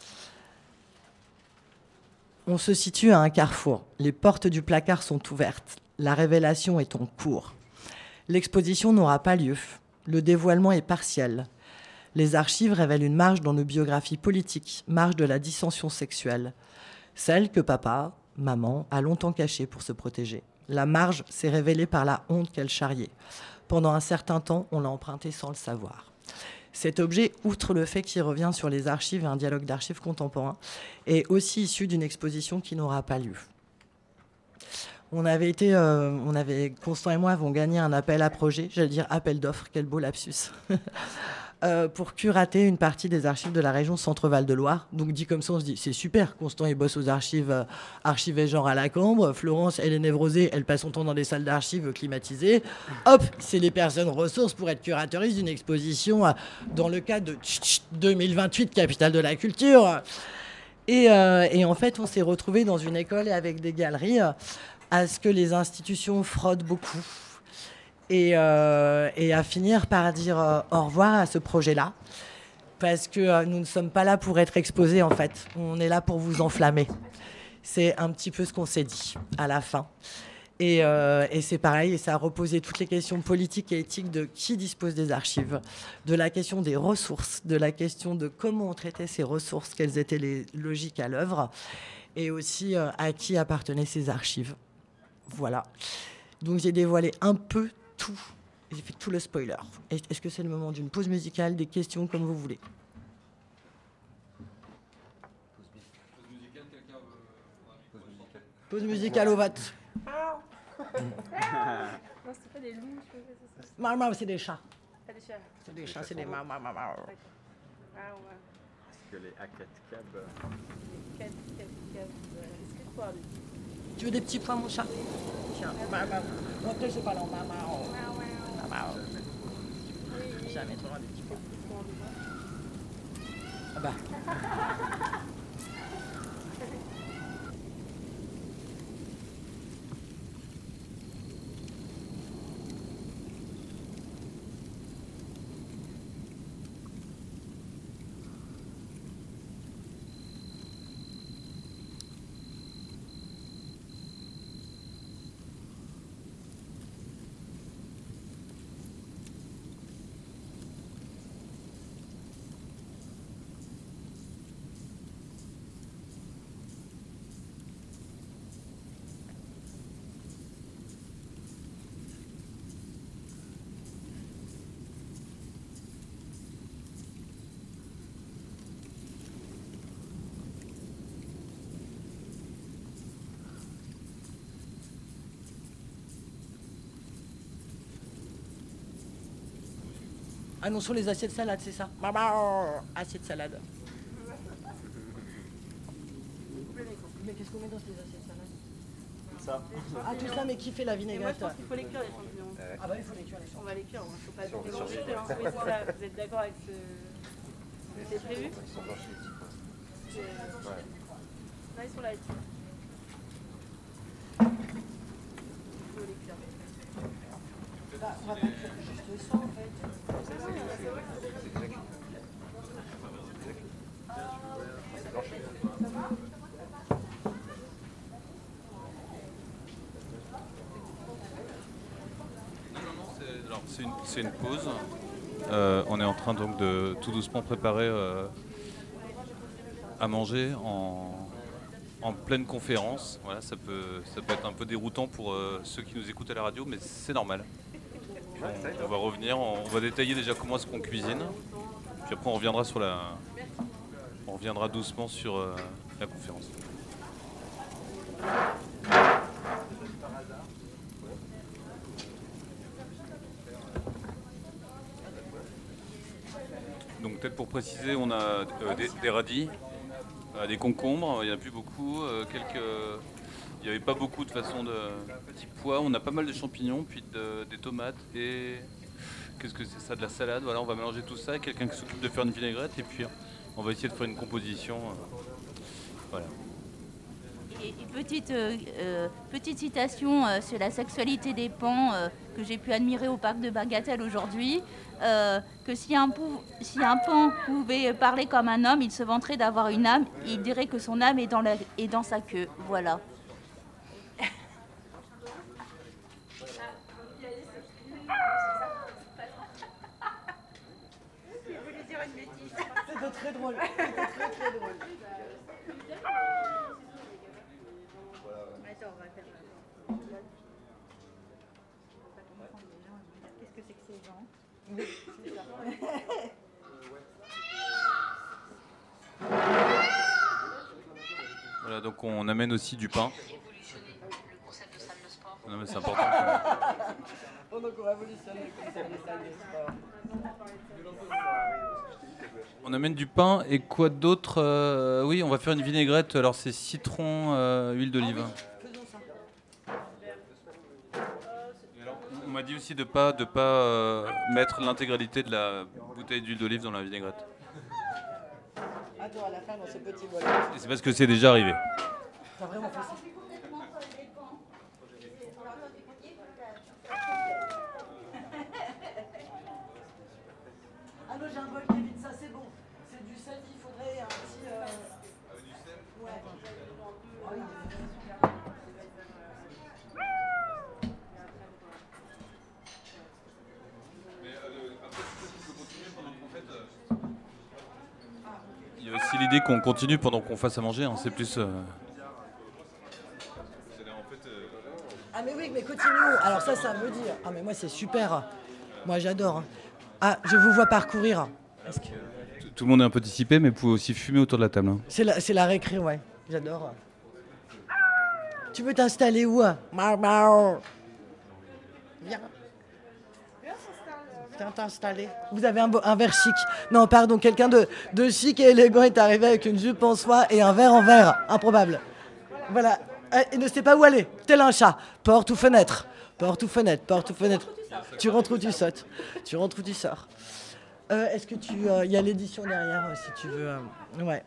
On se situe à un carrefour. Les portes du placard sont ouvertes. La révélation est en cours. L'exposition n'aura pas lieu. Le dévoilement est partiel. Les archives révèlent une marge dans nos biographies politiques, marge de la dissension sexuelle. Celle que papa, maman, a longtemps cachée pour se protéger. La marge s'est révélée par la honte qu'elle charriait. Pendant un certain temps, on l'a empruntée sans le savoir. Cet objet, outre le fait qu'il revient sur les archives et un dialogue d'archives contemporains, est aussi issu d'une exposition qui n'aura pas lieu. On avait été, euh, on avait, Constant et moi avons gagné un appel à projet, j'allais dire appel d'offres, quel beau lapsus, euh, pour curater une partie des archives de la région Centre-Val de Loire. Donc dit comme ça, on se dit, c'est super, Constant il bosse aux archives, euh, archivés genre à la Cambre, Florence, elle est névrosée, elle passe son temps dans des salles d'archives climatisées. Hop, c'est les personnes ressources pour être curatrice d'une exposition euh, dans le cadre de deux mille vingt-huit, capitale de la culture. Et, euh, et en fait, on s'est retrouvés dans une école et avec des galeries euh, à ce que les institutions fraudent beaucoup. Et, euh, et à finir par dire euh, au revoir à ce projet-là, parce que euh, nous ne sommes pas là pour être exposés, en fait. On est là pour vous enflammer. C'est un petit peu ce qu'on s'est dit à la fin. Et, euh, et c'est pareil, et ça a reposé toutes les questions politiques et éthiques de qui dispose des archives, de la question des ressources, de la question de comment on traitait ces ressources, quelles étaient les logiques à l'œuvre, et aussi euh, à qui appartenaient ces archives. Voilà. Donc j'ai dévoilé un peu tout, j'ai fait tout le spoiler. Est-ce que c'est le moment d'une pause musicale, des questions comme vous voulez? Pause musicale au vote. Non, c'est pas des loups, je sais pas, c'est ça. Mau, mau, c'est des chats. Ah, des chats. C'est des chats, c'est des mau, mau, mau, mau. Ah, ouais. Est-ce que les A quatre cab... Cab, cab, cab. Est-ce que quoi, lui? Tu veux des petits pois, mon chat? Tiens, mau, mau. Non, toi, c'est pas long, mau, mau. Mau, mau. Jamais trop loin des petits pois. Ah bah. Annonçons les assiettes salades, c'est ça? Assiette salade. Mais qu'est-ce qu'on met dans ces assiettes salades? Ça. Ah, tout ça, mais qui fait la Et moi, vinaigrette? je pense qu'il faut les cuire, les champignons. Ah bah il faut les cuire, les On champignons. va les cuire, il ne faut pas les mélanger. Hein. Oui, c'est ça. Vous êtes d'accord avec ce... C'est prévu? C'est- Là, ils sont là, ici. Il faut les cuire. Bah, on va pas cuire juste ça, en fait. Alors, c'est une, c'est une pause. Euh, on est en train donc de tout doucement préparer euh, à manger en, en pleine conférence. Voilà, ça peut, ça peut être un peu déroutant pour euh, ceux qui nous écoutent à la radio, mais c'est normal. On, on va revenir, on, on va détailler déjà comment est-ce qu'on cuisine. Puis après on reviendra sur la, on reviendra doucement sur euh, la conférence. Donc peut-être pour préciser, on a euh, des, des radis, euh, des concombres, il n'y en a plus beaucoup, euh, quelques... il n'y avait pas beaucoup de façon de petits pois, on a pas mal de champignons, puis de- des tomates et qu'est-ce que c'est ça, de la salade. Voilà, on va mélanger tout ça, quelqu'un qui s'occupe de faire une vinaigrette et puis on va essayer de faire une composition. euh, Voilà. Et, et petite, euh, euh, petite citation euh, sur la sexualité des pans euh, que j'ai pu admirer au parc de Bagatelle aujourd'hui, euh, que si un, pou- si un pan pouvait parler comme un homme, il se vanterait d'avoir une âme, il dirait que son âme est dans, la, est dans sa queue. Voilà. C'était très drôle. C'était très très drôle. Attends, on va faire ça. Qu'est-ce que c'est que ces gens? Oui, c'est ça. Voilà, donc on amène aussi du pain. Non mais c'est important. Oh, donc on révolutionne le concept des salles de sport. On amène du pain et quoi d'autre? Euh, Oui, on va faire une vinaigrette. Alors c'est citron, euh, huile d'olive. Faisons ça. Et alors, on m'a dit aussi de pas de pas euh, mettre l'intégralité de la bouteille d'huile d'olive dans la vinaigrette. Attends, à la fin, dans ce petit bol. Et c'est parce que c'est déjà arrivé. T'as vraiment fait ça? Ah non, j'ai un bol qui est vide, ça c'est bon. C'est du sel, il faudrait un petit... Euh... Ouais. Ah oui. aussi l'idée qu'on continue pendant qu'on fasse à manger. Hein. C'est plus. Euh... Ah mais oui, mais continuons. Alors ça, ça veut dire. Ah mais moi, c'est super. Moi, j'adore. Ah, je vous vois parcourir. Est-ce que... Tout le monde est un peu dissipé, mais vous pouvez aussi fumer autour de la table. Hein. C'est la, c'est la récré, ouais. J'adore. Tu veux t'installer où? Mau, mau. Viens. Viens t'installer. Vous avez un, beau, un verre chic. Non, pardon, quelqu'un de, de chic et élégant est arrivé avec une jupe en soie et un verre en verre. Improbable. Voilà. Il ne sait pas où aller. Tel un chat. Porte ou fenêtre. Porte ou fenêtre. Porte ou fenêtre. Tu rentres ou tu sautes. Tu rentres ou tu sors. Euh, est-ce que tu... Il euh, y a l'édition derrière, euh, si tu veux. Euh, ouais.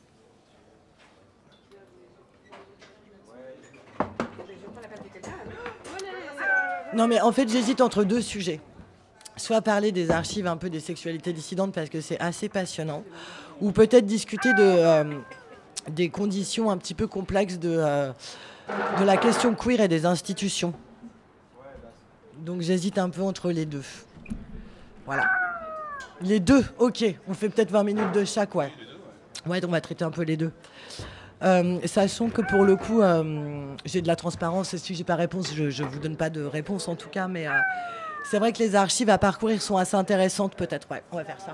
Non, mais en fait, j'hésite entre deux sujets. Soit parler des archives un peu des sexualités dissidentes parce que c'est assez passionnant, ou peut-être discuter de, euh, des conditions un petit peu complexes de, euh, de la question queer et des institutions. Donc j'hésite un peu entre les deux. Voilà. Les deux, ok. On fait peut-être vingt minutes de chaque, ouais. Ouais, on va traiter un peu les deux. Euh, sachant que pour le coup, euh, j'ai de la transparence, et si j'ai pas réponse, je ne vous donne pas de réponse en tout cas, mais euh, c'est vrai que les archives à parcourir sont assez intéressantes peut-être. Ouais, on va faire ça.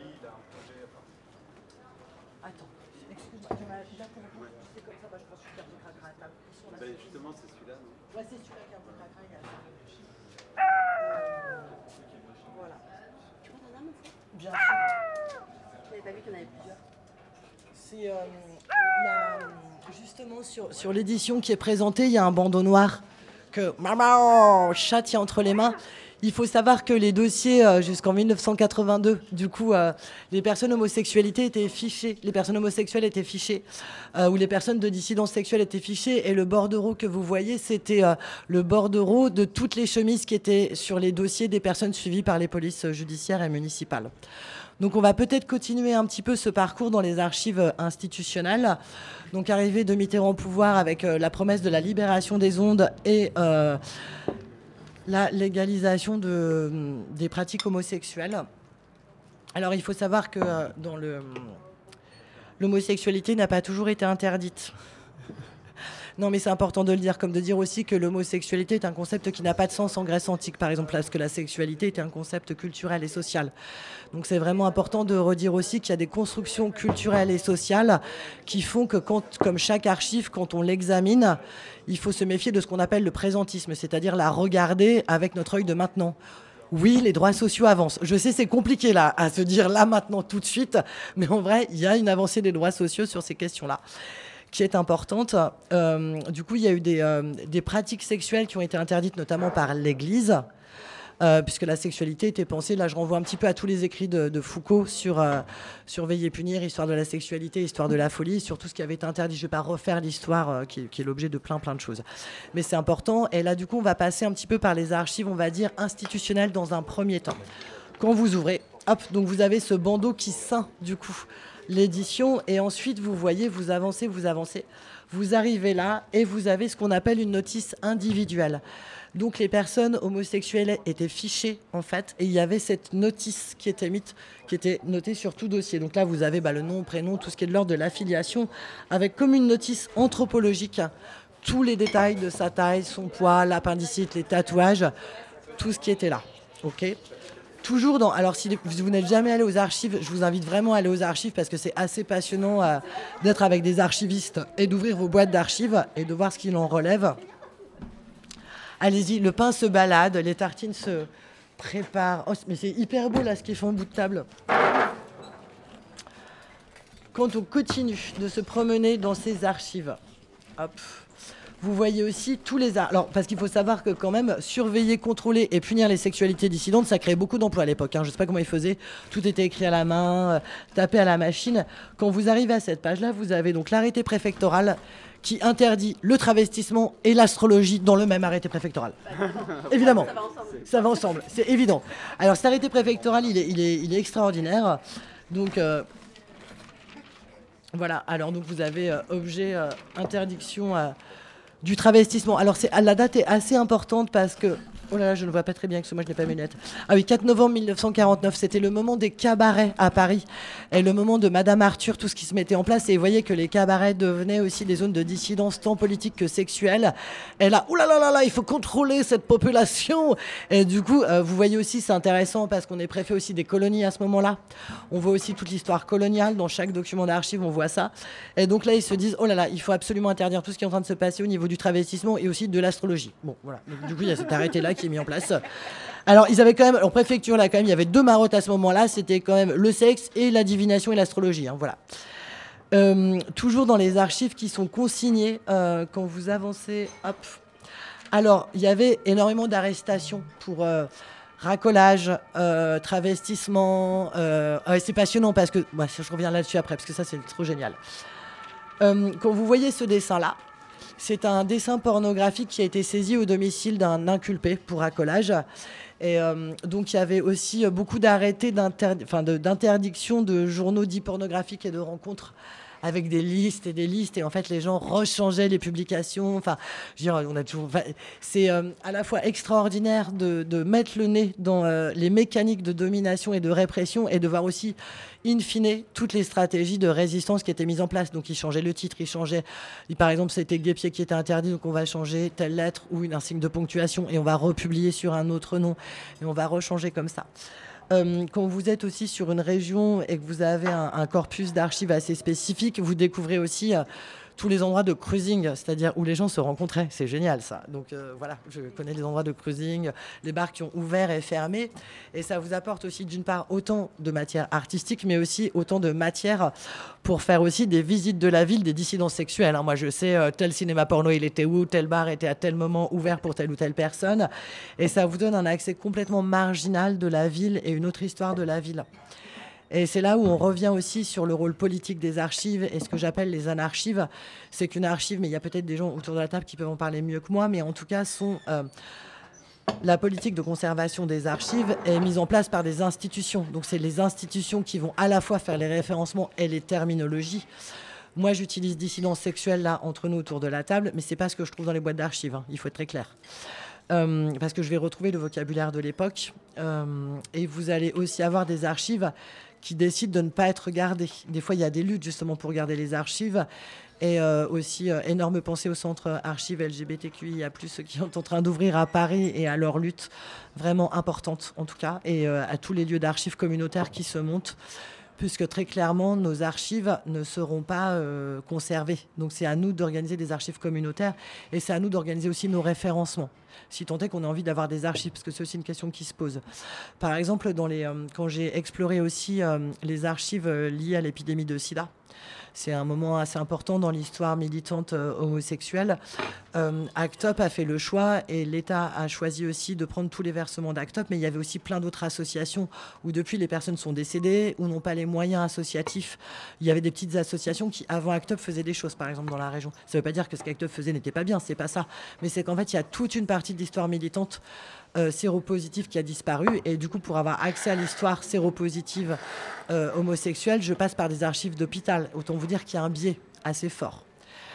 Attends, excuse-moi, tu m'as déjà compris. C'est comme ça, moi je pense que je suis perdu cracra à table. Justement, c'est celui-là, non? Ouais, c'est celui-là qui est un peu cracra. Euh, voilà. Tu vois, t'en as un, mon frère? Bien sûr. J'avais pas vu qu'il y en avait plusieurs. C'est euh, la- justement sur, sur l'édition qui est présentée, il y a un bandeau noir que maman chat tient entre les mains. Il faut savoir que les dossiers euh, jusqu'en mille neuf cent quatre-vingt-deux, du coup, euh, les personnes homosexualités étaient fichées, les personnes homosexuelles étaient fichées, euh, ou les personnes de dissidence sexuelle étaient fichées, et le bordereau que vous voyez, c'était euh, le bordereau de toutes les chemises qui étaient sur les dossiers des personnes suivies par les polices judiciaires et municipales. Donc on va peut-être continuer un petit peu ce parcours dans les archives institutionnelles. Donc arrivée de Mitterrand au pouvoir avec euh, la promesse de la libération des ondes et euh, la légalisation de, des pratiques homosexuelles. Alors il faut savoir que euh, dans le, l'homosexualité n'a pas toujours été interdite. Non, mais c'est important de le dire, comme de dire aussi que l'homosexualité est un concept qui n'a pas de sens en Grèce antique, par exemple, parce que la sexualité était un concept culturel et social. Donc c'est vraiment important de redire aussi qu'il y a des constructions culturelles et sociales qui font que, quand, comme chaque archive, quand on l'examine, il faut se méfier de ce qu'on appelle le présentisme, c'est-à-dire la regarder avec notre œil de maintenant. Oui, les droits sociaux avancent. Je sais, c'est compliqué là, à se dire là, maintenant, tout de suite, mais en vrai, il y a une avancée des droits sociaux sur ces questions-là, qui est importante. Euh, du coup, il y a eu des, euh, des pratiques sexuelles qui ont été interdites, notamment par l'Église, euh, puisque la sexualité était pensée, là je renvoie un petit peu à tous les écrits de, de Foucault sur euh, Surveiller et punir, histoire de la sexualité, histoire de la folie, sur tout ce qui avait été interdit. Je ne vais pas refaire l'histoire euh, qui, qui est l'objet de plein plein de choses. Mais c'est important. Et là, du coup, on va passer un petit peu par les archives, on va dire, institutionnelles dans un premier temps. Quand vous ouvrez, hop, donc vous avez ce bandeau qui ceint, du coup, l'édition, et ensuite vous voyez, vous avancez, vous avancez, vous arrivez là et vous avez ce qu'on appelle une notice individuelle. Donc les personnes homosexuelles étaient fichées en fait, et il y avait cette notice qui était mise, qui était notée sur tout dossier. Donc là vous avez bah, le nom, prénom, tout ce qui est de l'ordre de l'affiliation, avec comme une notice anthropologique, tous les détails de sa taille, son poids, l'appendicite, les tatouages, tout ce qui était là. Ok. Toujours dans. Alors, si vous n'êtes jamais allé aux archives, je vous invite vraiment à aller aux archives parce que c'est assez passionnant euh, d'être avec des archivistes et d'ouvrir vos boîtes d'archives et de voir ce qu'il en relève. Allez-y, le pain se balade, les tartines se préparent. Oh, mais c'est hyper beau là ce qu'ils font au bout de table. Quand on continue de se promener dans ces archives, hop. Vous voyez aussi tous les arts. Alors, parce qu'il faut savoir que quand même, surveiller, contrôler et punir les sexualités dissidentes, ça créait beaucoup d'emplois à l'époque. Hein. Je ne sais pas comment ils faisaient. Tout était écrit à la main, euh, tapé à la machine. Quand vous arrivez à cette page-là, vous avez donc l'arrêté préfectoral qui interdit le travestissement et l'astrologie dans le même arrêté préfectoral. Évidemment. Ça va ensemble. Ça va ensemble, c'est évident. Alors, cet arrêté préfectoral, il est, il est, il est extraordinaire. Donc... Euh, voilà. Alors, donc, vous avez euh, objet, euh, interdiction... Euh, du travestissement. Alors c'est, la date est assez importante parce que Oh là là, je ne vois pas très bien, parce que moi je n'ai pas mes lunettes. Ah oui, quatre novembre mille neuf cent quarante-neuf, c'était le moment des cabarets à Paris. Et le moment de Madame Arthur, tout ce qui se mettait en place. Et vous voyez que les cabarets devenaient aussi des zones de dissidence tant politique que sexuelle. Et là, oh là là là là, il faut contrôler cette population. Et du coup, euh, vous voyez aussi, c'est intéressant parce qu'on est préfet aussi des colonies à ce moment-là. On voit aussi toute l'histoire coloniale. Dans chaque document d'archives, on voit ça. Et donc là, ils se disent, oh là là, il faut absolument interdire tout ce qui est en train de se passer au niveau du travestissement et aussi de l'astrologie. Bon, voilà. Donc, du coup, il y a cet arrêté-là qui est mis en place. Alors, ils avaient quand même, en préfecture, là, quand même, il y avait deux marottes à ce moment-là. C'était quand même le sexe et la divination et l'astrologie. Hein, voilà. Euh, toujours dans les archives qui sont consignées, euh, quand vous avancez, hop. Alors, il y avait énormément d'arrestations pour euh, racolage, euh, travestissement. Euh, euh, c'est passionnant parce que, bah, je reviens là-dessus après, parce que ça, c'est trop génial. Euh, quand vous voyez ce dessin-là, c'est un dessin pornographique qui a été saisi au domicile d'un inculpé pour racolage. Et euh, donc, il y avait aussi beaucoup d'arrêtés d'inter- enfin, de, d'interdiction de journaux dits pornographiques et de rencontres avec des listes et des listes. Et en fait, les gens rechangeaient les publications. Enfin, je veux dire, on a toujours... Enfin, c'est euh, à la fois extraordinaire de, de mettre le nez dans euh, les mécaniques de domination et de répression et de voir aussi, in fine, toutes les stratégies de résistance qui étaient mises en place. Donc, ils changeaient le titre, ils changeaient... Par exemple, c'était guépier qui était interdit, donc on va changer telle lettre ou une, un signe de ponctuation et on va republier sur un autre nom et on va rechanger comme ça. Euh, quand vous êtes aussi sur une région et que vous avez un, un corpus d'archives assez spécifique, vous découvrez aussi euh, tous les endroits de cruising, c'est-à-dire où les gens se rencontraient. C'est génial, ça. Donc euh, voilà, je connais les endroits de cruising, les bars qui ont ouvert et fermé. Et ça vous apporte aussi, d'une part, autant de matière artistique, mais aussi autant de matière pour faire aussi des visites de la ville, des dissidences sexuelles. Hein. Moi, je sais, euh, tel cinéma porno, il était où, tel bar était à tel moment ouvert pour telle ou telle personne. Et ça vous donne un accès complètement marginal de la ville et une autre histoire de la ville. Et c'est là où on revient aussi sur le rôle politique des archives et ce que j'appelle les anarchives. C'est qu'une archive, mais il y a peut-être des gens autour de la table qui peuvent en parler mieux que moi, mais en tout cas, sont, euh, la politique de conservation des archives est mise en place par des institutions. Donc c'est les institutions qui vont à la fois faire les référencements et les terminologies. Moi, j'utilise dissidence sexuelle là, entre nous, autour de la table, mais ce n'est pas ce que je trouve dans les boîtes d'archives, hein. Il faut être très clair. Euh, parce que je vais retrouver le vocabulaire de l'époque. Euh, et vous allez aussi avoir des archives qui décident de ne pas être gardées. Des fois, il y a des luttes justement pour garder les archives. Et euh, aussi, euh, énorme pensée au centre archives L G B T Q I A plus, qui sont en train d'ouvrir à Paris et à leur lutte vraiment importante, en tout cas, et euh, à tous les lieux d'archives communautaires qui se montent, puisque très clairement, nos archives ne seront pas euh, conservées. Donc c'est à nous d'organiser des archives communautaires et c'est à nous d'organiser aussi nos référencements, si tant est qu'on a envie d'avoir des archives, parce que c'est aussi une question qui se pose. Par exemple, dans les, euh, quand j'ai exploré aussi euh, les archives euh, liées à l'épidémie de sida, c'est un moment assez important dans l'histoire militante euh, homosexuelle. Euh, ACT UP a fait le choix et l'État a choisi aussi de prendre tous les versements d'ACT UP, mais il y avait aussi plein d'autres associations où depuis les personnes sont décédées ou n'ont pas les moyens associatifs. Il y avait des petites associations qui, avant ACT UP, faisaient des choses, par exemple, dans la région. Ça ne veut pas dire que ce qu'ACT UP faisait n'était pas bien, c'est pas ça. Mais c'est qu'en fait, il y a toute une partie de l'histoire militante Euh, séropositive qui a disparu et du coup pour avoir accès à l'histoire séropositive euh, homosexuelle, je passe par des archives d'hôpital. Autant vous dire qu'il y a un biais assez fort.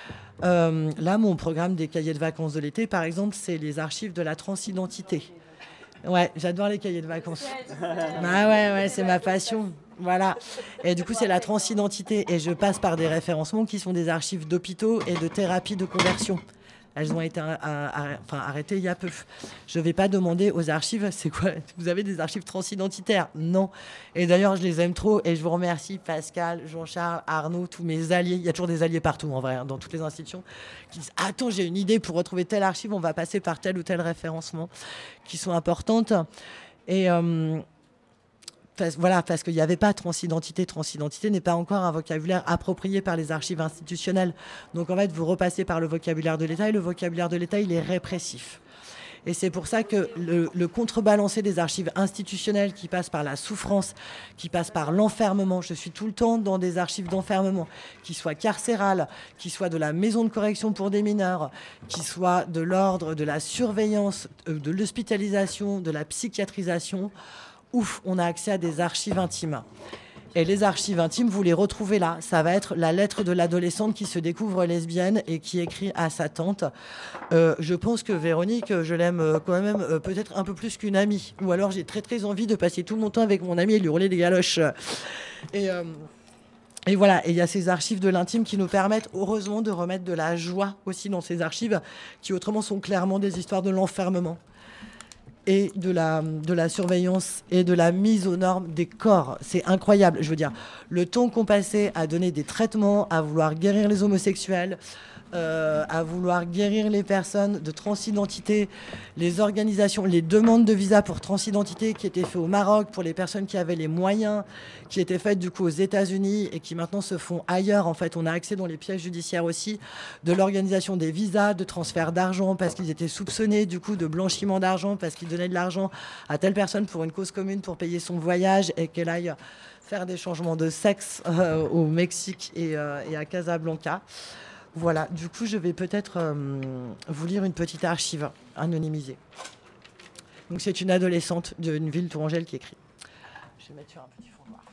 Euh, là, mon programme des cahiers de vacances de l'été, par exemple, c'est les archives de la transidentité. Ouais, j'adore les cahiers de vacances. Ah ouais, ouais, c'est ma passion. Voilà. Et du coup, c'est la transidentité et je passe par des référencements qui sont des archives d'hôpitaux et de thérapie de conversion. Elles ont été à, à, à, enfin, arrêtées il y a peu. Je ne vais pas demander aux archives, c'est quoi? Vous avez des archives transidentitaires? Non. Et d'ailleurs, je les aime trop et je vous remercie, Pascal, Jean-Charles, Arnaud, tous mes alliés. Il y a toujours des alliés partout, en vrai, hein, dans toutes les institutions, qui disent « Attends, j'ai une idée pour retrouver telle archive, on va passer par tel ou tel référencement », qui sont importantes. Et... Euh, Parce, voilà, parce qu'il n'y avait pas transidentité. Transidentité n'est pas encore un vocabulaire approprié par les archives institutionnelles. Donc en fait, vous repassez par le vocabulaire de l'État et le vocabulaire de l'État, il est répressif. Et c'est pour ça que le, le contrebalancé des archives institutionnelles qui passent par la souffrance, qui passent par l'enfermement, je suis tout le temps dans des archives d'enfermement, qui soient carcérales, qui soient de la maison de correction pour des mineurs, qui soient de l'ordre de la surveillance, de l'hospitalisation, de la psychiatrisation. Ouf, on a accès à des archives intimes. Et les archives intimes, vous les retrouvez là. Ça va être la lettre de l'adolescente qui se découvre lesbienne et qui écrit à sa tante. Euh, je pense que Véronique, je l'aime euh, quand même euh, peut-être un peu plus qu'une amie. Ou alors j'ai très très envie de passer tout mon temps avec mon amie et lui rouler des galoches. Et, euh, et voilà, et il y a ces archives de l'intime qui nous permettent heureusement de remettre de la joie aussi dans ces archives qui autrement sont clairement des histoires de l'enfermement et de la, de la surveillance et de la mise aux normes des corps. C'est incroyable. Je veux dire, le temps qu'on passait à donner des traitements, à vouloir guérir les homosexuels, euh, à vouloir guérir les personnes de transidentité, les organisations, les demandes de visa pour transidentité qui étaient faites au Maroc pour les personnes qui avaient les moyens, qui étaient faites du coup aux États-Unis et qui maintenant se font ailleurs. En fait, on a accès dans les pièges judiciaires aussi de l'organisation des visas, de transfert d'argent parce qu'ils étaient soupçonnés du coup de blanchiment d'argent parce qu'ils donnaient de l'argent à telle personne pour une cause commune pour payer son voyage et qu'elle aille faire des changements de sexe euh, au Mexique et, euh, et à Casablanca. Voilà, du coup, je vais peut-être euh, vous lire une petite archive anonymisée. Donc, c'est une adolescente d'une ville tourangelle qui écrit. Je vais mettre sur un petit fond noir.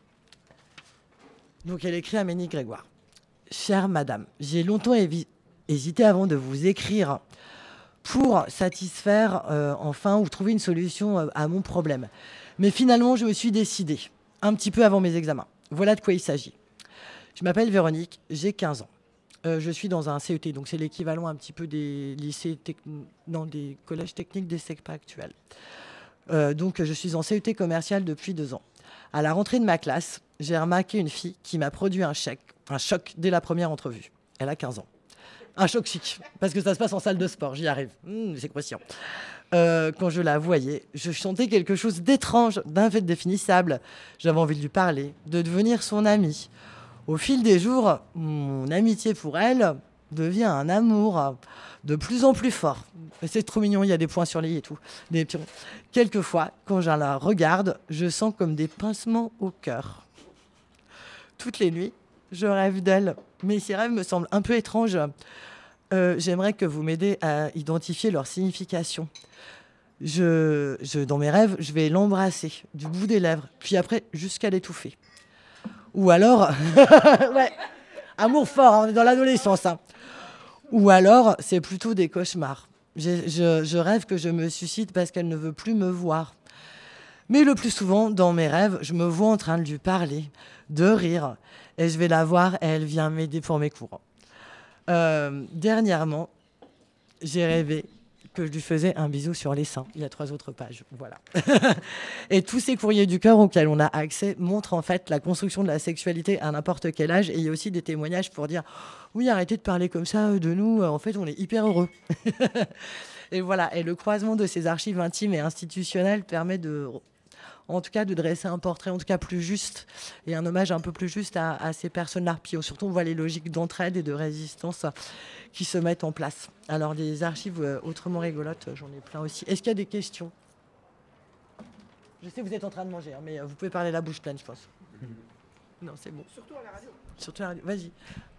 Donc, elle écrit à Ménie Grégoire. Chère madame, j'ai longtemps évi- hésité avant de vous écrire pour satisfaire euh, enfin ou trouver une solution euh, à mon problème. Mais finalement, je me suis décidée, un petit peu avant mes examens. Voilà de quoi il s'agit. Je m'appelle Véronique, j'ai quinze ans. Euh, je suis dans un C E T, donc c'est l'équivalent un petit peu des lycées, techn... non, des collèges techniques des SECPA actuels. Euh, donc je suis en C E T commercial depuis deux ans. À la rentrée de ma classe, j'ai remarqué une fille qui m'a produit un, chèque, un choc dès la première entrevue. Elle a quinze ans. Un choc chic, parce que ça se passe en salle de sport, j'y arrive. Mmh, c'est croustillant. Euh, quand je la voyais, je sentais quelque chose d'étrange, d'indéfinissable. J'avais envie de lui parler, de devenir son amie. Au fil des jours, mon amitié pour elle devient un amour de plus en plus fort. Et c'est trop mignon, il y a des points sur les i et tout. Des pions. Quelquefois, quand je la regarde, je sens comme des pincements au cœur. Toutes les nuits, je rêve d'elle. Mais ces rêves me semblent un peu étranges. Euh, j'aimerais que vous m'aidiez à identifier leur signification. Je, je, dans mes rêves, je vais l'embrasser du bout des lèvres, puis après jusqu'à l'étouffer. Ou alors, ouais, amour fort, hein, on est dans l'adolescence. Hein. Ou alors, c'est plutôt des cauchemars. Je, je, je rêve que je me suicide parce qu'elle ne veut plus me voir. Mais le plus souvent, dans mes rêves, je me vois en train de lui parler, de rire, et je vais la voir et elle vient m'aider pour mes cours. Euh, dernièrement, j'ai rêvé que je lui faisais un bisou sur les seins. Il y a trois autres pages, voilà. Et tous ces courriers du cœur auxquels on a accès montrent en fait la construction de la sexualité à n'importe quel âge. Et il y a aussi des témoignages pour dire « Oui, arrêtez de parler comme ça de nous, en fait, on est hyper heureux. » Et voilà, et le croisement de ces archives intimes et institutionnelles permet de... en tout cas de dresser un portrait en tout cas plus juste et un hommage un peu plus juste à, à ces personnes-là. Puis surtout, on voit les logiques d'entraide et de résistance qui se mettent en place. Alors, des archives euh, autrement rigolotes, j'en ai plein aussi. Est-ce qu'il y a des questions? Je sais que vous êtes en train de manger, hein, mais euh, vous pouvez parler la bouche pleine, je pense. Non, c'est bon. Surtout à la radio. Surtout à la radio. Vas-y.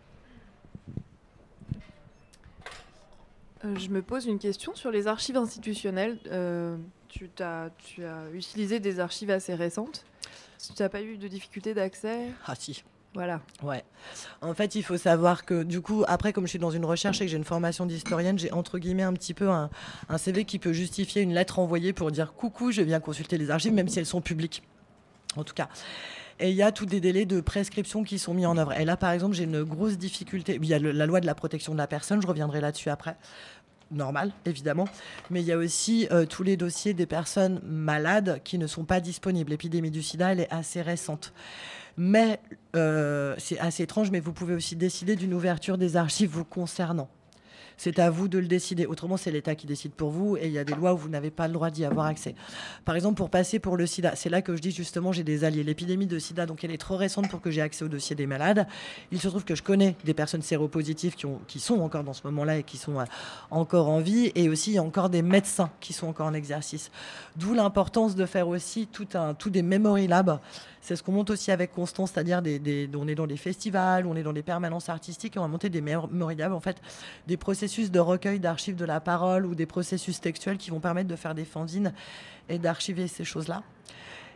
Euh, je me pose une question sur les archives institutionnelles. Euh, tu, t'as, tu as utilisé des archives assez récentes. Tu n'as pas eu de difficulté d'accès? Ah si. Voilà. Ouais. En fait, il faut savoir que du coup, après, comme je suis dans une recherche et que j'ai une formation d'historienne, j'ai entre guillemets un petit peu un, un C V qui peut justifier une lettre envoyée pour dire coucou, je viens consulter les archives, même si elles sont publiques. En tout cas. Et il y a tous des délais de prescription qui sont mis en œuvre. Et là, par exemple, j'ai une grosse difficulté. Il y a le, la loi de la protection de la personne, je reviendrai là-dessus après. Normal, évidemment. Mais il y a aussi euh, tous les dossiers des personnes malades qui ne sont pas disponibles. L'épidémie du sida, elle est assez récente. Mais euh, c'est assez étrange, mais vous pouvez aussi décider d'une ouverture des archives vous concernant. C'est à vous de le décider. Autrement, c'est l'État qui décide pour vous et il y a des lois où vous n'avez pas le droit d'y avoir accès. Par exemple, pour passer pour le sida, c'est là que je dis justement j'ai des alliés. L'épidémie de sida, donc elle est trop récente pour que j'ai accès au dossier des malades. Il se trouve que je connais des personnes séropositives qui, ont, qui sont encore dans ce moment-là et qui sont euh, encore en vie. Et aussi, il y a encore des médecins qui sont encore en exercice. D'où l'importance de faire aussi tout, un, tout des memory labs. C'est ce qu'on monte aussi avec Constance, c'est-à-dire des, des, on est dans des festivals, on est dans des permanences artistiques et on va monter des memory labs, en fait, des processus de recueil d'archives de la parole ou des processus textuels qui vont permettre de faire des fanzines et d'archiver ces choses-là.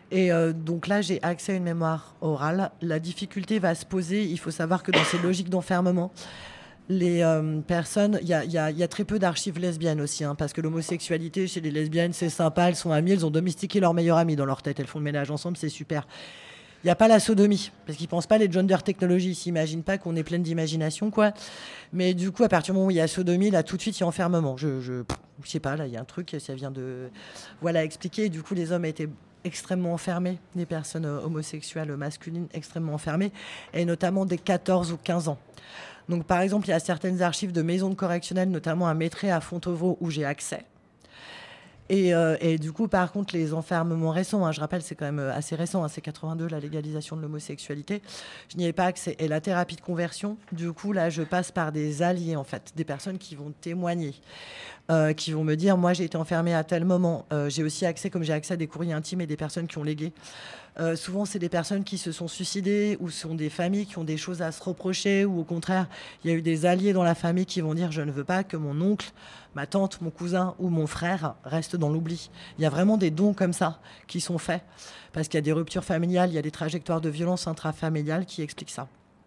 Et euh, donc là, j'ai accès à une mémoire orale. La difficulté va se poser, il faut savoir que dans ces logiques d'enfermement, les euh, personnes, il y a, y a- y a très peu d'archives lesbiennes aussi, hein, parce que l'homosexualité chez les lesbiennes, c'est sympa, elles sont amies, elles ont domestiqué leur meilleure amie dans leur tête, elles font le ménage ensemble, c'est super. Il n'y a pas la sodomie, parce qu'ils ne pensent pas les gender technologies, ils ne s'imaginent pas qu'on est pleine d'imagination, quoi. Mais du coup, à partir du moment où il y a sodomie, là, tout de suite, il y a enfermement. Je je, je sais pas, là, il y a un truc, ça vient de... Voilà, expliquer. Du coup, les hommes étaient extrêmement enfermés, les personnes euh, homosexuelles masculines extrêmement enfermées, et notamment dès quatorze ou quinze ans. Donc, par exemple, il y a certaines archives de maisons de correctionnelles, notamment à Maîtré, à Fontevraud, où j'ai accès. Et, euh, et du coup, par contre, les enfermements récents, hein, je rappelle, c'est quand même euh, assez récent, hein, c'est quatre-vingt-deux, la légalisation de l'homosexualité, je n'y ai pas accès. Et la thérapie de conversion, du coup, là, je passe par des alliés, en fait, des personnes qui vont témoigner, euh, qui vont me dire, moi, j'ai été enfermée à tel moment. Euh, j'ai aussi accès, comme j'ai accès à des courriers intimes et des personnes qui ont légué. Euh, souvent, c'est des personnes qui se sont suicidées ou sont des familles qui ont des choses à se reprocher ou au contraire, il y a eu des alliés dans la famille qui vont dire « je ne veux pas que mon oncle, ma tante, mon cousin ou mon frère restent dans l'oubli ». Il y a vraiment des dons comme ça qui sont faits parce qu'il y a des ruptures familiales, il y a des trajectoires de violence intrafamiliales qui expliquent ça.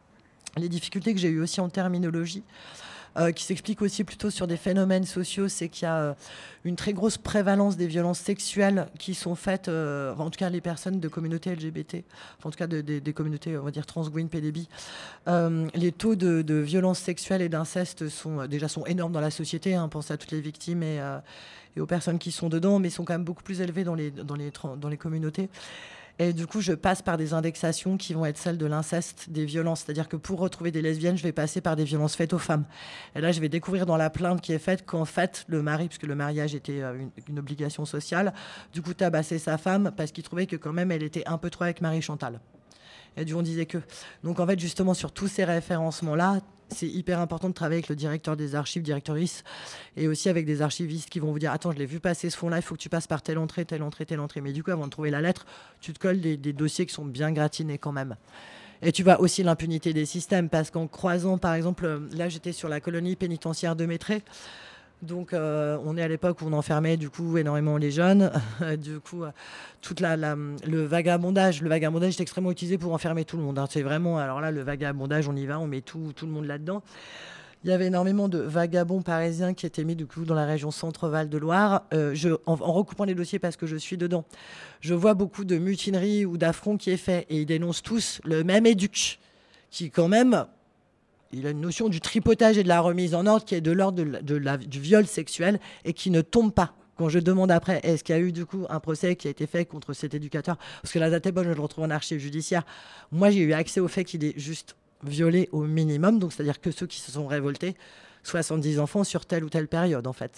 Les difficultés que j'ai eues aussi en terminologie, Euh, qui s'explique aussi plutôt sur des phénomènes sociaux, c'est qu'il y a euh, une très grosse prévalence des violences sexuelles qui sont faites, euh, en tout cas les personnes de communautés L G B T, enfin, en tout cas de, de, des communautés, on va dire trans, Gwyn, P D B. Euh, les taux de, de violences sexuelles et d'inceste sont euh, déjà sont énormes dans la société. Hein, pense à toutes les victimes et, euh, et aux personnes qui sont dedans, mais sont quand même beaucoup plus élevés dans les, dans les, dans les communautés. Et du coup, je passe par des indexations qui vont être celles de l'inceste, des violences. C'est-à-dire que pour retrouver des lesbiennes, je vais passer par des violences faites aux femmes. Et là, je vais découvrir dans la plainte qui est faite qu'en fait, le mari, puisque le mariage était une, une obligation sociale, du coup, tabassait sa femme parce qu'il trouvait que quand même, elle était un peu trop avec Marie Chantal. Et du coup, on disait que. Donc, en fait, justement, sur tous ces référencements-là, c'est hyper important de travailler avec le directeur des archives, directrice, et aussi avec des archivistes qui vont vous dire « Attends, je l'ai vu passer ce fond-là, il faut que tu passes par telle entrée, telle entrée, telle entrée. » Mais du coup, avant de trouver la lettre, tu te colles des, des dossiers qui sont bien gratinés quand même. Et tu vois aussi l'impunité des systèmes, parce qu'en croisant, par exemple, là, j'étais sur la colonie pénitentiaire de Maîtré. Donc, euh, on est à l'époque où on enfermait du coup énormément les jeunes. Du coup, euh, toute la, la, le vagabondage, le vagabondage est extrêmement utilisé pour enfermer tout le monde. Hein. C'est vraiment, alors là, le vagabondage, on y va, on met tout, tout le monde là-dedans. Il y avait énormément de vagabonds parisiens qui étaient mis du coup dans la région Centre-Val de Loire. Euh, je, en, en recoupant les dossiers parce que je suis dedans, je vois beaucoup de mutineries ou d'affronts qui est fait et ils dénoncent tous le même éduc qui quand même. Il a une notion du tripotage et de la remise en ordre qui est de l'ordre de la, de la, du viol sexuel et qui ne tombe pas. Quand je demande après, est-ce qu'il y a eu du coup un procès qui a été fait contre cet éducateur? Parce que la date est bonne, je le retrouve en archive judiciaire. Moi, j'ai eu accès au fait qu'il est juste violé au minimum. Donc, c'est-à-dire que ceux qui se sont révoltés, soixante-dix enfants sur telle ou telle période, en fait.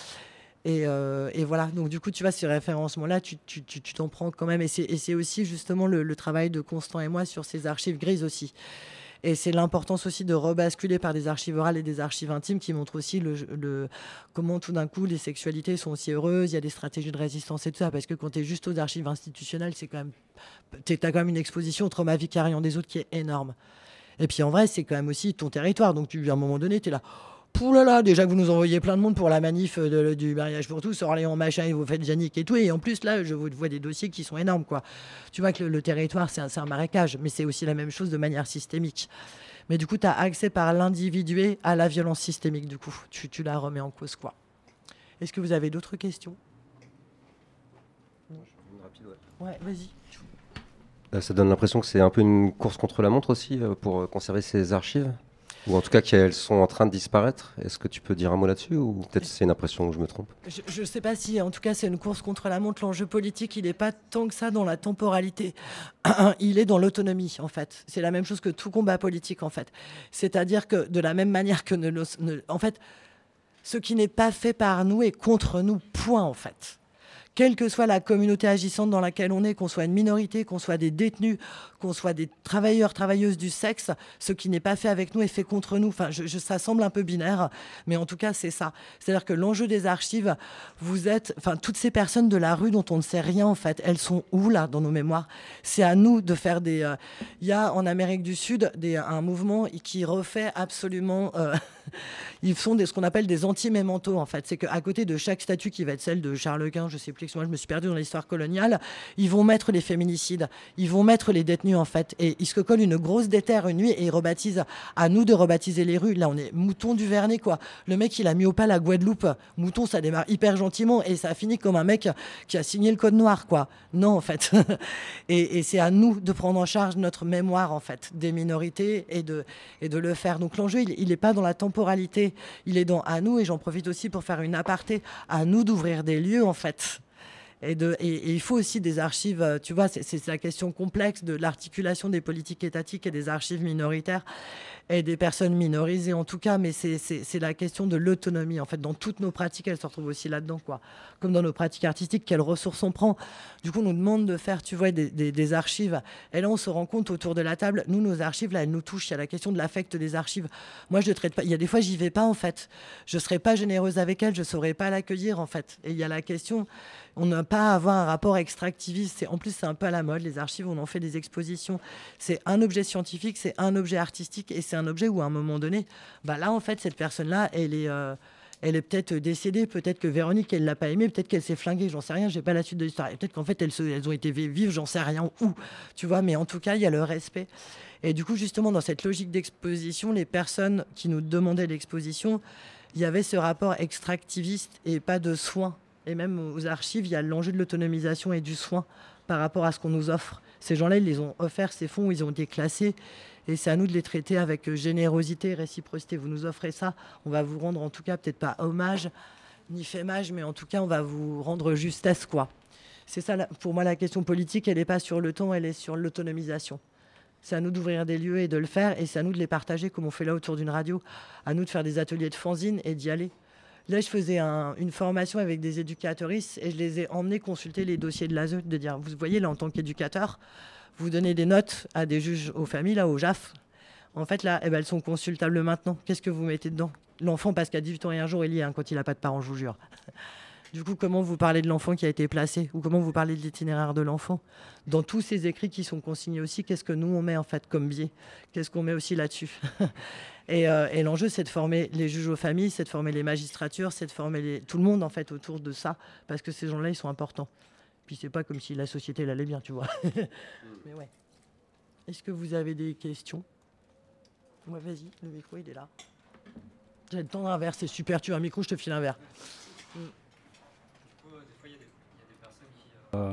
Et, euh, et voilà. Donc, du coup, tu vois, ces référencements-là, tu, tu, tu, tu t'en prends quand même. Et c'est, et c'est aussi justement le, le travail de Constant et moi sur ces archives grises aussi. Et c'est l'importance aussi de rebasculer par des archives orales et des archives intimes qui montrent aussi le, le, comment tout d'un coup les sexualités sont aussi heureuses, il y a des stratégies de résistance et tout ça. Parce que quand tu es juste aux archives institutionnelles, c'est quand même, tu as quand même une exposition au trauma vicariant des autres qui est énorme. Et puis en vrai, c'est quand même aussi ton territoire. Donc tu, à un moment donné, tu es là. Pouh là là, déjà que vous nous envoyez plein de monde pour la manif de, du mariage pour tous, Orléans machin, et vous faites Yannick et tout, et en plus là, je vous vois des dossiers qui sont énormes, quoi. Tu vois que le, le territoire, c'est un, c'est un marécage, mais c'est aussi la même chose de manière systémique. Mais du coup, tu as accès par l'individué à la violence systémique, du coup. Tu, tu la remets en cause, quoi. Est-ce que vous avez d'autres questions? Rapide, ouais. Ouais, vas-y. Euh, ça donne l'impression que c'est un peu une course contre la montre aussi euh, pour conserver ces archives? Ou en tout cas qu'elles sont en train de disparaître. Est-ce que tu peux dire un mot là-dessus ou peut-être c'est une impression où je me trompe? Je ne sais pas si, en tout cas, c'est une course contre la montre. L'enjeu politique, il n'est pas tant que ça dans la temporalité. Il est dans l'autonomie, en fait. C'est la même chose que tout combat politique, en fait. C'est-à-dire que de la même manière que... Ne, ne, en fait, ce qui n'est pas fait par nous est contre nous, point, en fait. Quelle que soit la communauté agissante dans laquelle on est, qu'on soit une minorité, qu'on soit des détenus, qu'on soit des travailleurs, travailleuses du sexe, ce qui n'est pas fait avec nous est fait contre nous. Enfin, je, je, ça semble un peu binaire, mais en tout cas, c'est ça. C'est-à-dire que l'enjeu des archives, vous êtes... Enfin, toutes ces personnes de la rue dont on ne sait rien, en fait, elles sont où, là, dans nos mémoires? C'est à nous de faire des... Euh, il y a, en Amérique du Sud, des, un mouvement qui refait absolument... Euh, ils font des, ce qu'on appelle des anti-mémentos, en fait. C'est qu'à côté de chaque statue qui va être celle de Charles Quint, je sais plus moi je me suis perdue dans l'histoire coloniale, ils vont mettre les féminicides, ils vont mettre les détenus en fait, et ils se collent une grosse déterre une nuit et ils rebaptisent, à nous de rebaptiser les rues. Là on est Mouton du Vernet quoi. Le mec il a mis au pas la Guadeloupe. Mouton ça démarre hyper gentiment et ça a fini comme un mec qui a signé le code noir quoi. Non en fait. et, et c'est à nous de prendre en charge notre mémoire en fait des minorités et de, et de le faire. Donc l'enjeu il n'est pas dans la temporalité, il est dans à nous, et j'en profite aussi pour faire une aparté, à nous d'ouvrir des lieux en fait. Et, de, et, et il faut aussi des archives, tu vois, c'est, c'est la question complexe de l'articulation des politiques étatiques et des archives minoritaires et des personnes minorisées en tout cas, mais c'est, c'est, c'est la question de l'autonomie. En fait, dans toutes nos pratiques, elle se retrouve aussi là-dedans, quoi. Comme dans nos pratiques artistiques, quelles ressources on prend. Du coup, on nous demande de faire, tu vois, des, des, des archives. Et là, on se rend compte autour de la table, nous, nos archives, là, elles nous touchent. Il y a la question de l'affect des archives. Moi, je ne traite pas. Il y a des fois, j'y vais pas, en fait. Je ne serais pas généreuse avec elles, je ne saurais pas l'accueillir, en fait. Et il y a la question, on n'a pas à avoir un rapport extractiviste. C'est, en plus, c'est un peu à la mode. Les archives, on en fait des expositions. C'est un objet scientifique, c'est un objet artistique, et c'est un objet où, à un moment donné, bah là, en fait, cette personne-là, elle est... Euh, elle est peut-être décédée, peut-être que Véronique, elle l'a pas aimée, peut-être qu'elle s'est flinguée, j'en sais rien, j'ai pas la suite de l'histoire. Et peut-être qu'en fait, elles, se, elles ont été vives, j'en sais rien où, tu vois, mais en tout cas, il y a le respect. Et du coup, justement, dans cette logique d'exposition, les personnes qui nous demandaient l'exposition, il y avait ce rapport extractiviste et pas de soin. Et même aux archives, il y a l'enjeu de l'autonomisation et du soin par rapport à ce qu'on nous offre. Ces gens-là, ils les ont offerts, ces fonds, ils ont été classés. Et c'est à nous de les traiter avec générosité et réciprocité. Vous nous offrez ça, on va vous rendre en tout cas, peut-être pas hommage, ni fémage, mais en tout cas, on va vous rendre justesse, quoi. C'est ça, pour moi, la question politique, elle n'est pas sur le temps, elle est sur l'autonomisation. C'est à nous d'ouvrir des lieux et de le faire, et c'est à nous de les partager comme on fait là autour d'une radio, à nous de faire des ateliers de fanzine et d'y aller. Là, je faisais un, une formation avec des éducatrices et je les ai emmenés consulter les dossiers de l'A S E, de dire, vous voyez, là, en tant qu'éducateur, vous donnez des notes à des juges aux familles, là, au J A F. En fait, là, eh ben, elles sont consultables maintenant. Qu'est-ce que vous mettez dedans? L'enfant passe qu'à dix-huit ans et un jour, il y est, hein, quand il n'a pas de parents, je vous jure. Du coup, comment vous parlez de l'enfant qui a été placé? Ou comment vous parlez de l'itinéraire de l'enfant? Dans tous ces écrits qui sont consignés aussi, qu'est-ce que nous, on met en fait comme biais? Qu'est-ce qu'on met aussi là-dessus? et, euh, et l'enjeu, c'est de former les juges aux familles, c'est de former les magistratures, c'est de former les... tout le monde en fait autour de ça, parce que ces gens-là, ils sont importants. Puis c'est pas comme si la société elle allait bien, tu vois. Mais ouais. Est-ce que vous avez des questions? Ouais, vas-y, le micro il est là. J'ai le temps d'un verre, c'est super. Tu as un micro, je te file un verre. Mm. Euh,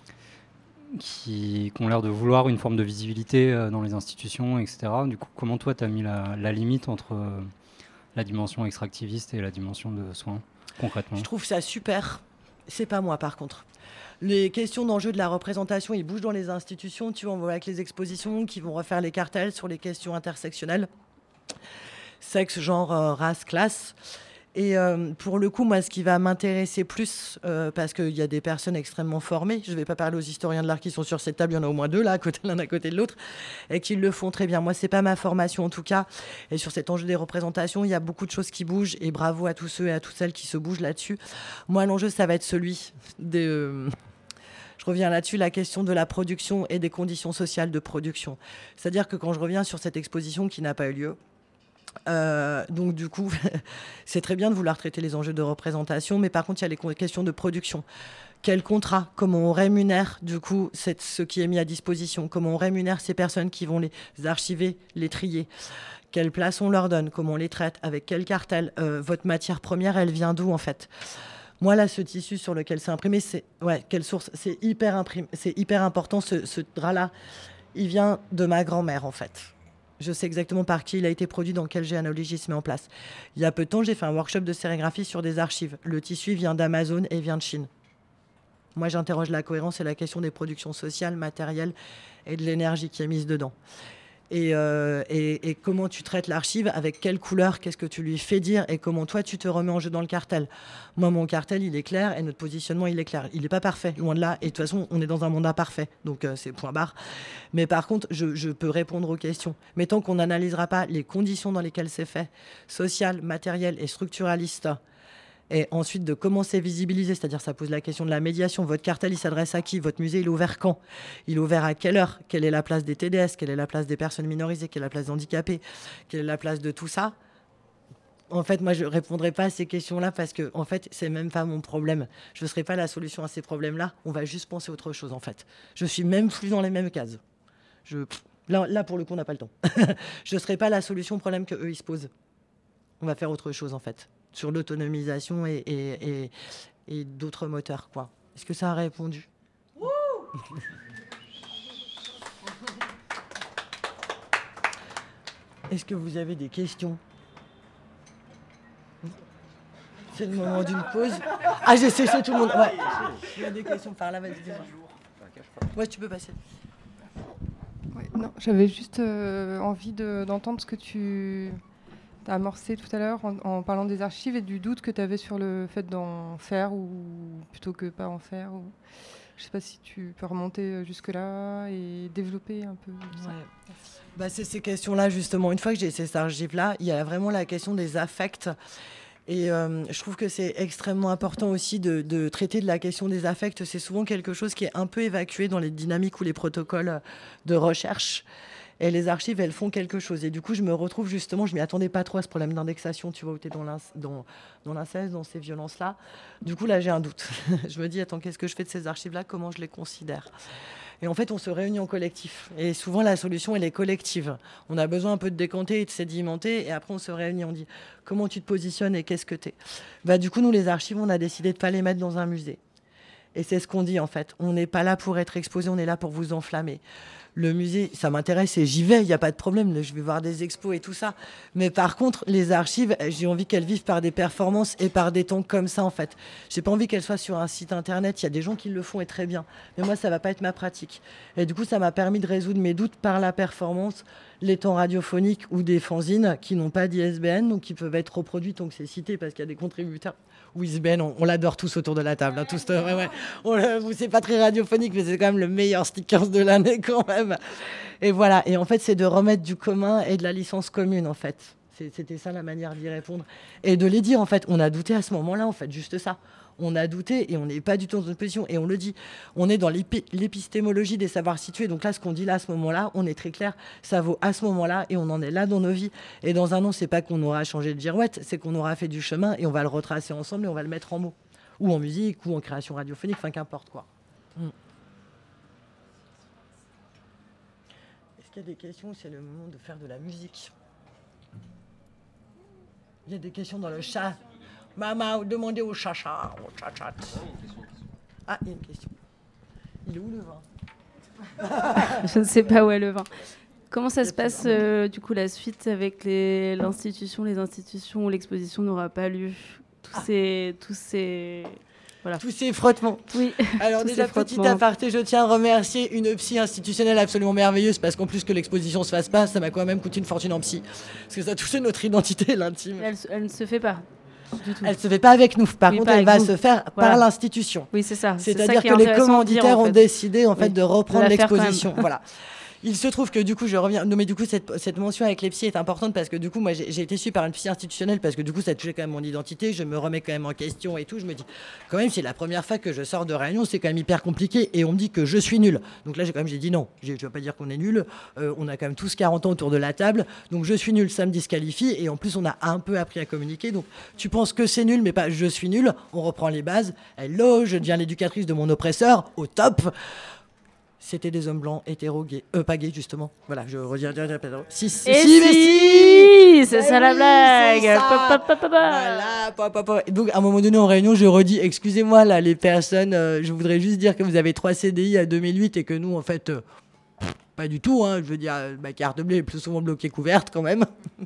qui, qui ont l'air de vouloir une forme de visibilité euh, dans les institutions, et cetera. Du coup, comment toi, tu as mis la, la limite entre euh, la dimension extractiviste et la dimension de soins, concrètement? Je trouve ça super. C'est pas moi, par contre. Les questions d'enjeu de la représentation, ils bougent dans les institutions. Tu vois, on voit avec les expositions qui vont refaire les cartels sur les questions intersectionnelles. Sexe, genre, euh, race, classe. Et euh, pour le coup, moi, ce qui va m'intéresser plus, euh, parce qu'il y a des personnes extrêmement formées, je ne vais pas parler aux historiens de l'art qui sont sur cette table, il y en a au moins deux, là, à côté, l'un à côté de l'autre, et qui le font très bien. Moi, ce n'est pas ma formation, en tout cas. Et sur cet enjeu des représentations, il y a beaucoup de choses qui bougent, et bravo à tous ceux et à toutes celles qui se bougent là-dessus. Moi, l'enjeu, ça va être celui de... Euh, je reviens là-dessus, la question de la production et des conditions sociales de production. C'est-à-dire que quand je reviens sur cette exposition qui n'a pas eu lieu, Euh, donc du coup, c'est très bien de vouloir traiter les enjeux de représentation, mais par contre, il y a les questions de production. Quel contrat? Comment on rémunère du coup ce qui est mis à disposition? Comment on rémunère ces personnes qui vont les archiver, les trier? Quelle place on leur donne? Comment on les traite? Avec quel cartel? euh, Votre matière première, elle vient d'où en fait? Moi, là, ce tissu sur lequel c'est imprimé, c'est ouais, quelle source? C'est hyper imprim... c'est hyper important. Ce, ce drap-là, il vient de ma grand-mère en fait. Je sais exactement par qui il a été produit, dans quel généalogie il se met en place. Il y a peu de temps, j'ai fait un workshop de sérigraphie sur des archives. Le tissu vient d'Amazon et vient de Chine. Moi, j'interroge la cohérence et la question des productions sociales, matérielles et de l'énergie qui est mise dedans. Et, euh, et, et comment tu traites l'archive, avec quelle couleur, qu'est-ce que tu lui fais dire et comment toi, tu te remets en jeu dans le cartel. Moi, mon cartel, il est clair et notre positionnement, il est clair. Il n'est pas parfait, loin de là. Et de toute façon, on est dans un monde imparfait. Donc, euh, c'est point barre. Mais par contre, je, je peux répondre aux questions. Mais tant qu'on n'analysera pas les conditions dans lesquelles c'est fait, sociales, matérielles et structuralistes, et ensuite de comment c'est visibilisé, c'est-à-dire ça pose la question de la médiation. Votre cartel, il s'adresse à qui? Votre musée, il est ouvert quand? Il est ouvert à quelle heure? Quelle est la place des T D S? Quelle est la place des personnes minorisées? Quelle est la place des handicapés? Quelle est la place de tout ça? en fait, moi, je répondrai pas à ces questions-là parce que, en fait, c'est même pas mon problème. Je ne serai pas la solution à ces problèmes-là. On va juste penser à autre chose, en fait. Je suis même plus dans les mêmes cases. Je, là, là, pour le coup, on n'a pas le temps. Je ne serai pas la solution au problème qu'eux, ils se posent. On va faire autre chose, en fait, sur l'autonomisation et, et, et, et d'autres moteurs, quoi. Est-ce que ça a répondu? Est-ce que vous avez des questions? C'est le moment d'une pause. Ah, j'ai séché tout le monde. Ouais. Il y a des questions par là, vas-y, dis-moi. Ouais, tu peux passer. Ouais, non, j'avais juste euh, envie de, d'entendre ce que tu as amorcé tout à l'heure en, en parlant des archives et du doute que tu avais sur le fait d'en faire ou plutôt que pas en faire. Ou... Je ne sais pas si tu peux remonter jusque-là et développer un peu ça. Ouais. Bah, c'est ces questions-là, justement. Une fois que j'ai ces archives-là, il y a vraiment la question des affects. Et euh, je trouve que c'est extrêmement important aussi de, de traiter de la question des affects. C'est souvent quelque chose qui est un peu évacué dans les dynamiques ou les protocoles de recherche. Et les archives, elles font quelque chose. Et du coup, je me retrouve justement, je ne m'y attendais pas trop à ce problème d'indexation, tu vois, où tu es dans, l'inc- dans, dans l'inceste, dans ces violences-là. Du coup, là, j'ai un doute. Je me dis, attends, qu'est-ce que je fais de ces archives-là? Comment je les considère? Et en fait, on se réunit en collectif. Et souvent, la solution, elle est collective. On a besoin un peu de décanter et de sédimenter. Et après, on se réunit. On dit, comment tu te positionnes et qu'est-ce que tu es? Bah, du coup, nous, les archives, on a décidé de ne pas les mettre dans un musée. Et c'est ce qu'on dit, en fait. On n'est pas là pour être exposé, on est là pour vous enflammer. Le musée, ça m'intéresse et j'y vais, il n'y a pas de problème. Je vais voir des expos et tout ça. Mais par contre, les archives, j'ai envie qu'elles vivent par des performances et par des temps comme ça, en fait. J'ai pas envie qu'elles soient sur un site internet. Il y a des gens qui le font et très bien. Mais moi, ça va pas être ma pratique. Et du coup, ça m'a permis de résoudre mes doutes par la performance, les temps radiophoniques ou des fanzines qui n'ont pas d'I S B N, donc qui peuvent être reproduits tant que c'est cité parce qu'il y a des contributeurs. Oui, I S B N, on, on l'adore tous autour de la table. Hein, tous, euh, ouais, ouais. On, euh, c'est pas très radiophonique, mais c'est quand même le meilleur sticker de l'année quand même. Et voilà. Et en fait, c'est de remettre du commun et de la licence commune, en fait. C'est, c'était ça la manière d'y répondre. Et de les dire, en fait. On a douté à ce moment-là, en fait, juste ça. On a douté et on n'est pas du tout dans une position. Et on le dit, on est dans l'épi- l'épistémologie des savoirs situés. Donc là, ce qu'on dit là, à ce moment-là, on est très clair. Ça vaut à ce moment-là et on en est là dans nos vies. Et dans un an, c'est pas qu'on aura changé de girouette, c'est qu'on aura fait du chemin et on va le retracer ensemble et on va le mettre en mots. Ou en musique, ou en création radiophonique, enfin qu'importe quoi. Mm. Est-ce qu'il y a des questions? C'est le moment de faire de la musique. Il y a des questions dans le chat. Maman, demandez au chacha, au chachat. Ah, il y a une question. Il est où le vin? Je ne sais pas où est le vin. Comment ça se passe, euh, du coup, la suite avec les, l'institution, les institutions où l'exposition n'aura pas lieu? Tous ah. ces... Tous ces... Voilà. Tous ces frottements. Oui. Alors déjà, petit aparté, je tiens à remercier une psy institutionnelle absolument merveilleuse parce qu'en plus que l'exposition se fasse pas, ça m'a quand même coûté une fortune en psy. Parce que ça a touché notre identité, l'intime. Elle, elle ne se fait pas. Du tout. Elle ne se fait pas avec nous. Par oui, contre, elle va vous. se faire voilà. par l'institution. Oui, c'est ça. C'est-à-dire c'est ça que les commanditaires dire, en fait. ont décidé en fait, oui. de reprendre de l'exposition. Voilà. Il se trouve que du coup, je reviens. Non, mais du coup, cette, cette mention avec les psys est importante parce que du coup, moi, j'ai, j'ai été su par une psy institutionnelle parce que du coup, ça touchait quand même mon identité. Je me remets quand même en question et tout. Je me dis, quand même, c'est la première fois que je sors de réunion, c'est quand même hyper compliqué et on me dit que je suis nul. Donc là, j'ai quand même, j'ai dit non. J'ai, je ne veux pas dire qu'on est nul. Euh, on a quand même tous quarante ans autour de la table. Donc je suis nul, ça me disqualifie. Et en plus, on a un peu appris à communiquer. Donc tu penses que c'est nul, mais pas je suis nul. On reprend les bases. Hello, je deviens l'éducatrice de mon oppresseur. Au top. C'était des hommes blancs, hétéros, gays. Euh, pas gays, justement. Voilà, je reviens. Si, si, Et si, si, mais si c'est bah ça oui, la blague. Ça. Pa, pa, pa, pa, pa. Voilà, pa, pa, pa. Donc, à un moment donné, en réunion, je redis, excusez-moi, là, les personnes, euh, je voudrais juste dire que vous avez trois C D I à deux mille huit et que nous, en fait, euh, pas du tout, hein. Je veux dire, ma carte bleue est plus souvent bloquée couverte, quand même.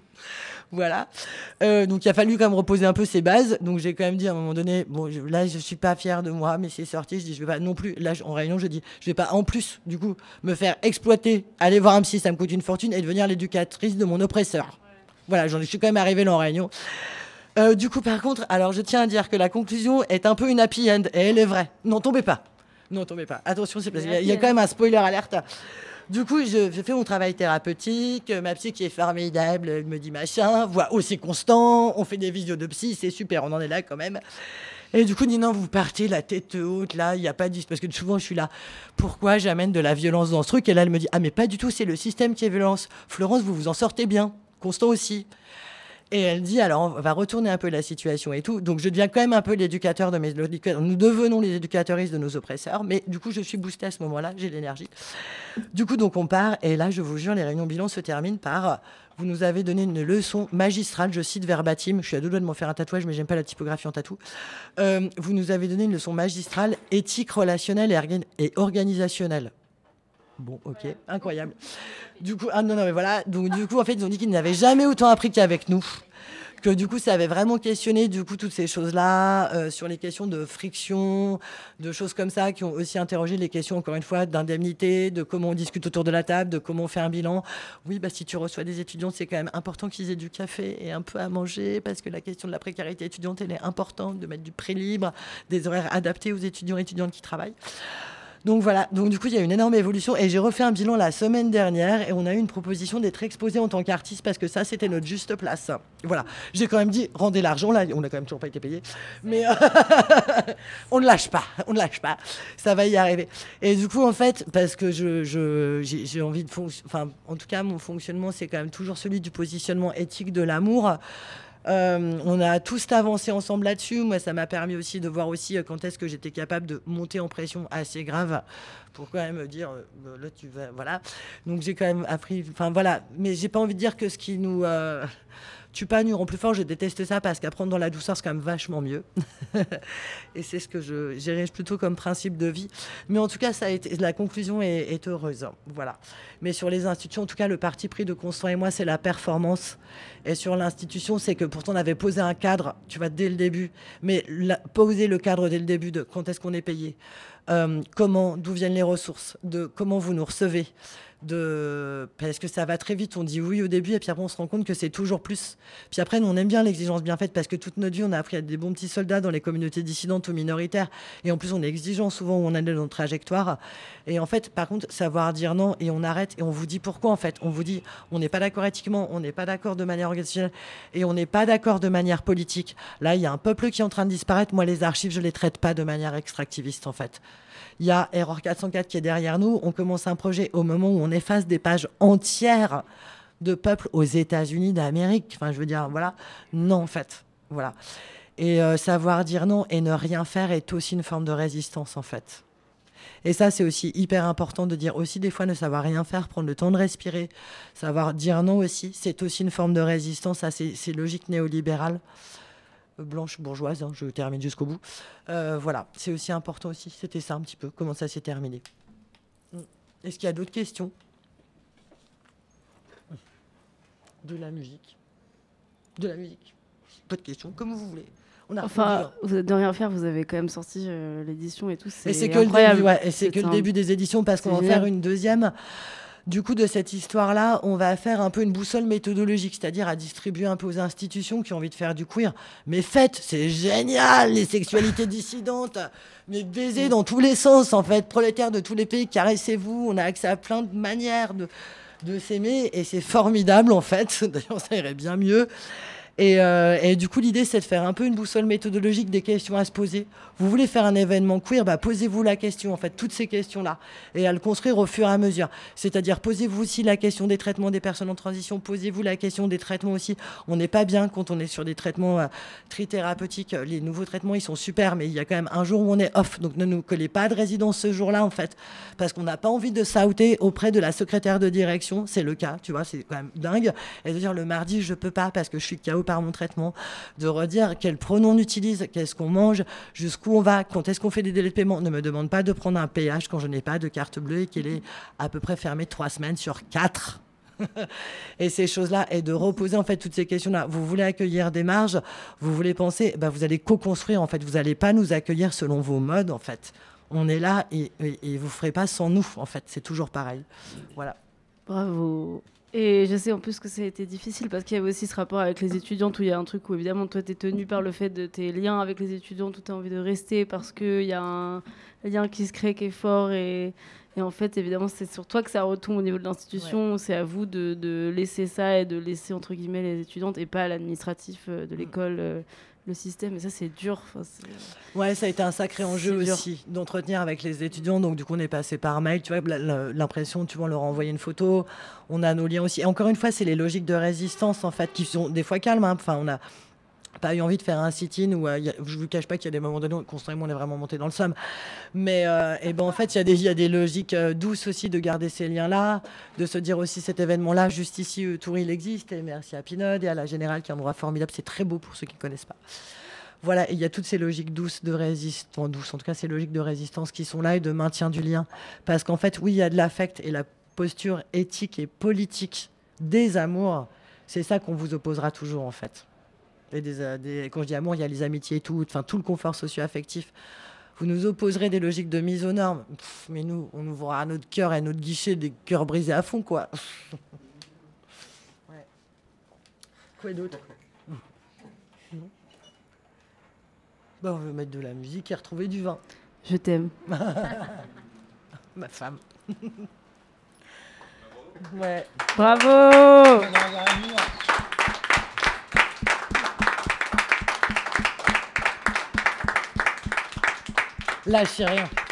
Voilà. Euh, donc il a fallu quand même reposer un peu ses bases. Donc j'ai quand même dit à un moment donné, bon, je, là je suis pas fière de moi, mais c'est sorti. Je dis je vais pas non plus. Là en réunion je dis je vais pas en plus du coup me faire exploiter, aller voir un psy, ça me coûte une fortune et devenir l'éducatrice de mon oppresseur. Voilà, j'en suis quand même arrivée là en réunion. Euh, du coup par contre, alors je tiens à dire que la conclusion est un peu une happy end et elle est vraie. Non tombez pas, non tombez pas. Attention c'est parce qu'il y a, il y a quand même un spoiler alerte. Du coup, je, je fais mon travail thérapeutique, ma psy qui est formidable, elle me dit machin, voix aussi constant, on fait des visios de psy, c'est super, on en est là quand même. Et du coup, elle dit non, vous partez la tête haute, là, il n'y a pas de... Parce que souvent, je suis là, pourquoi j'amène de la violence dans ce truc? Et là, elle me dit, ah mais pas du tout, c'est le système qui est violence. Florence, vous vous en sortez bien, Constant aussi. Et elle dit, alors on va retourner un peu la situation et tout. Donc je deviens quand même un peu l'éducateur de mes... Nous devenons les éducateuristes de nos oppresseurs, mais du coup je suis boostée à ce moment-là, j'ai l'énergie. Du coup donc on part, et là je vous jure, les réunions bilan se terminent par... Vous nous avez donné une leçon magistrale, je cite verbatim, je suis à deux doigts de m'en faire un tatouage, mais j'aime pas la typographie en tatou. Euh, vous nous avez donné une leçon magistrale, éthique, relationnelle et, organ- et organisationnelle. Bon, ok, incroyable. Du coup, ah non, non, mais voilà. Donc, du coup, en fait, ils ont dit qu'ils n'avaient jamais autant appris qu'avec nous. Que du coup, ça avait vraiment questionné du coup toutes ces choses-là euh, sur les questions de friction, de choses comme ça, qui ont aussi interrogé les questions, encore une fois, d'indemnité, de comment on discute autour de la table, de comment on fait un bilan. Oui, bah, si tu reçois des étudiants, c'est quand même important qu'ils aient du café et un peu à manger, parce que la question de la précarité étudiante, elle est importante, de mettre du prix libre, des horaires adaptés aux étudiants et étudiantes qui travaillent. Donc voilà, donc du coup il y a une énorme évolution et j'ai refait un bilan la semaine dernière et on a eu une proposition d'être exposé en tant qu'artiste parce que ça c'était notre juste place. Voilà, j'ai quand même dit rendez l'argent, là on n'a quand même toujours pas été payé, mais euh, on ne lâche pas, on ne lâche pas, ça va y arriver. Et du coup en fait, parce que je, je, j'ai, j'ai envie de fonctionner, enfin en tout cas mon fonctionnement c'est quand même toujours celui du positionnement éthique de l'amour. Euh, on a tous avancé ensemble là-dessus. Moi, ça m'a permis aussi de voir aussi euh, quand est-ce que j'étais capable de monter en pression assez grave pour quand même dire euh, là tu vas voilà. Donc j'ai quand même appris. Enfin voilà. Mais j'ai pas envie de dire que ce qui nous euh, tue pas nous rend plus fort. Je déteste ça parce qu'apprendre dans la douceur c'est quand même vachement mieux. Et c'est ce que je j'érige plutôt comme principe de vie. Mais en tout cas, ça a été la conclusion est, est heureuse. Voilà. Mais sur les institutions, en tout cas, le parti pris de Constant et moi, c'est la performance. Et sur l'institution, c'est que pourtant on avait posé un cadre, tu vois, dès le début. Mais la, poser le cadre dès le début de quand est-ce qu'on est payé, euh, comment, d'où viennent les ressources, de comment vous nous recevez. De... Parce que ça va très vite, on dit oui au début et puis après on se rend compte que c'est toujours plus. Puis après nous on aime bien l'exigence bien faite parce que toute notre vie on a appris à être des bons petits soldats dans les communautés dissidentes ou minoritaires et en plus on est exigeant souvent où on a dans notre trajectoire et en fait par contre savoir dire non et on arrête et on vous dit pourquoi en fait, on vous dit on n'est pas d'accord éthiquement, on n'est pas d'accord de manière organisationnelle et on n'est pas d'accord de manière politique. Là il y a un peuple qui est en train de disparaître, moi les archives je les traite pas de manière extractiviste en fait. Il y a Error quatre cent quatre qui est derrière nous. On commence un projet au moment où on efface des pages entières de peuples aux États-Unis d'Amérique. Enfin, je veux dire, voilà. Non, en fait. Voilà. Et euh, savoir dire non et ne rien faire est aussi une forme de résistance, en fait. Et ça, c'est aussi hyper important de dire aussi des fois ne savoir rien faire, prendre le temps de respirer, savoir dire non aussi. C'est aussi une forme de résistance à ces, ces logiques néolibérales. Blanche bourgeoise, hein, je termine jusqu'au bout. Euh, voilà, c'est aussi important aussi. C'était ça un petit peu, comment ça s'est terminé. Est-ce qu'il y a d'autres questions? De la musique. De la musique. Pas de questions, comme vous voulez. On a enfin, vous de rien faire, vous avez quand même sorti euh, l'édition et tout. C'est et c'est que incroyable. le début, ouais, et c'est, c'est que un... le début des éditions parce qu'on va en faire une deuxième. Du coup, de cette histoire-là, on va faire un peu une boussole méthodologique, c'est-à-dire à distribuer un peu aux institutions qui ont envie de faire du queer. Mais faites, c'est génial, les sexualités dissidentes, mais baiser dans tous les sens, en fait, prolétaires de tous les pays, caressez-vous, on a accès à plein de manières de, de s'aimer, et c'est formidable, en fait. D'ailleurs, ça irait bien mieux. Et, euh, et du coup, l'idée, c'est de faire un peu une boussole méthodologique des questions à se poser. Vous voulez faire un événement queer, bah, posez-vous la question, en fait, toutes ces questions-là, et à le construire au fur et à mesure. C'est-à-dire, posez-vous aussi la question des traitements des personnes en transition, posez-vous la question des traitements aussi. On n'est pas bien quand on est sur des traitements euh, trithérapeutiques. Les nouveaux traitements, ils sont super, mais il y a quand même un jour où on est off. Donc, ne nous collez pas de résidence ce jour-là, en fait, parce qu'on n'a pas envie de s'outer auprès de la secrétaire de direction. C'est le cas, tu vois, c'est quand même dingue. Et de dire, le mardi, je peux pas parce que je suis K O par mon traitement, de redire quel pronom on utilise, qu'est-ce qu'on mange, jusqu'où on va, quand est-ce qu'on fait des délais de paiement. Ne me demande pas de prendre un P H quand je n'ai pas de carte bleue et qu'elle est à peu près fermée trois semaines sur quatre. Et ces choses-là, et de reposer en fait toutes ces questions-là. Vous voulez accueillir des marges, vous voulez penser, bah, vous allez co-construire en fait. Vous n'allez pas nous accueillir selon vos modes en fait. On est là et, et, et vous ferez pas sans nous en fait. C'est toujours pareil. Voilà. Bravo. Et je sais en plus que ça a été difficile parce qu'il y avait aussi ce rapport avec les étudiantes où il y a un truc où évidemment toi tu es tenu par le fait de tes liens avec les étudiants, où tu as envie de rester parce qu'il y a un lien qui se crée qui est fort et, et en fait évidemment c'est sur toi que ça retombe au niveau de l'institution, ouais. C'est à vous de, de laisser ça et de laisser entre guillemets les étudiantes et pas à l'administratif de l'école euh, le système. Et ça, c'est dur. Enfin, c'est... Ouais, ça a été un sacré enjeu dur. aussi d'entretenir avec les étudiants. Donc, du coup, on est passé par mail. Tu vois, l'impression, tu vois, on leur a envoyé une photo. On a nos liens aussi. Et encore une fois, c'est les logiques de résistance, en fait, qui sont des fois calmes. Hein. Enfin, on a pas eu envie de faire un sit-in où euh, y a, je ne vous cache pas qu'il y a des moments donnés où constamment on est vraiment monté dans le somme. Mais euh, et ben, en fait, il y a des, y a des logiques euh, douces aussi de garder ces liens-là, de se dire aussi cet événement-là, juste ici, euh, Tours, il existe. Et merci à Pinode et à la Générale qui est un endroit formidable. C'est très beau pour ceux qui ne connaissent pas. Voilà, il y a toutes ces logiques douces de résistance, douces, en tout cas ces logiques de résistance qui sont là et de maintien du lien. Parce qu'en fait, oui, il y a de l'affect et la posture éthique et politique des amours, c'est ça qu'on vous opposera toujours en fait. Et des, des, quand je dis amour, il y a les amitiés et tout, enfin tout le confort socio-affectif. Vous nous opposerez des logiques de mise aux normes. Pff, mais nous, on ouvrira notre cœur et notre guichet, des cœurs brisés à fond, quoi. Ouais. Quoi d'autre? Non. Bah, on veut mettre de la musique et retrouver du vin. Je t'aime. Ma femme. Ouais. Bravo. Lâchez rien.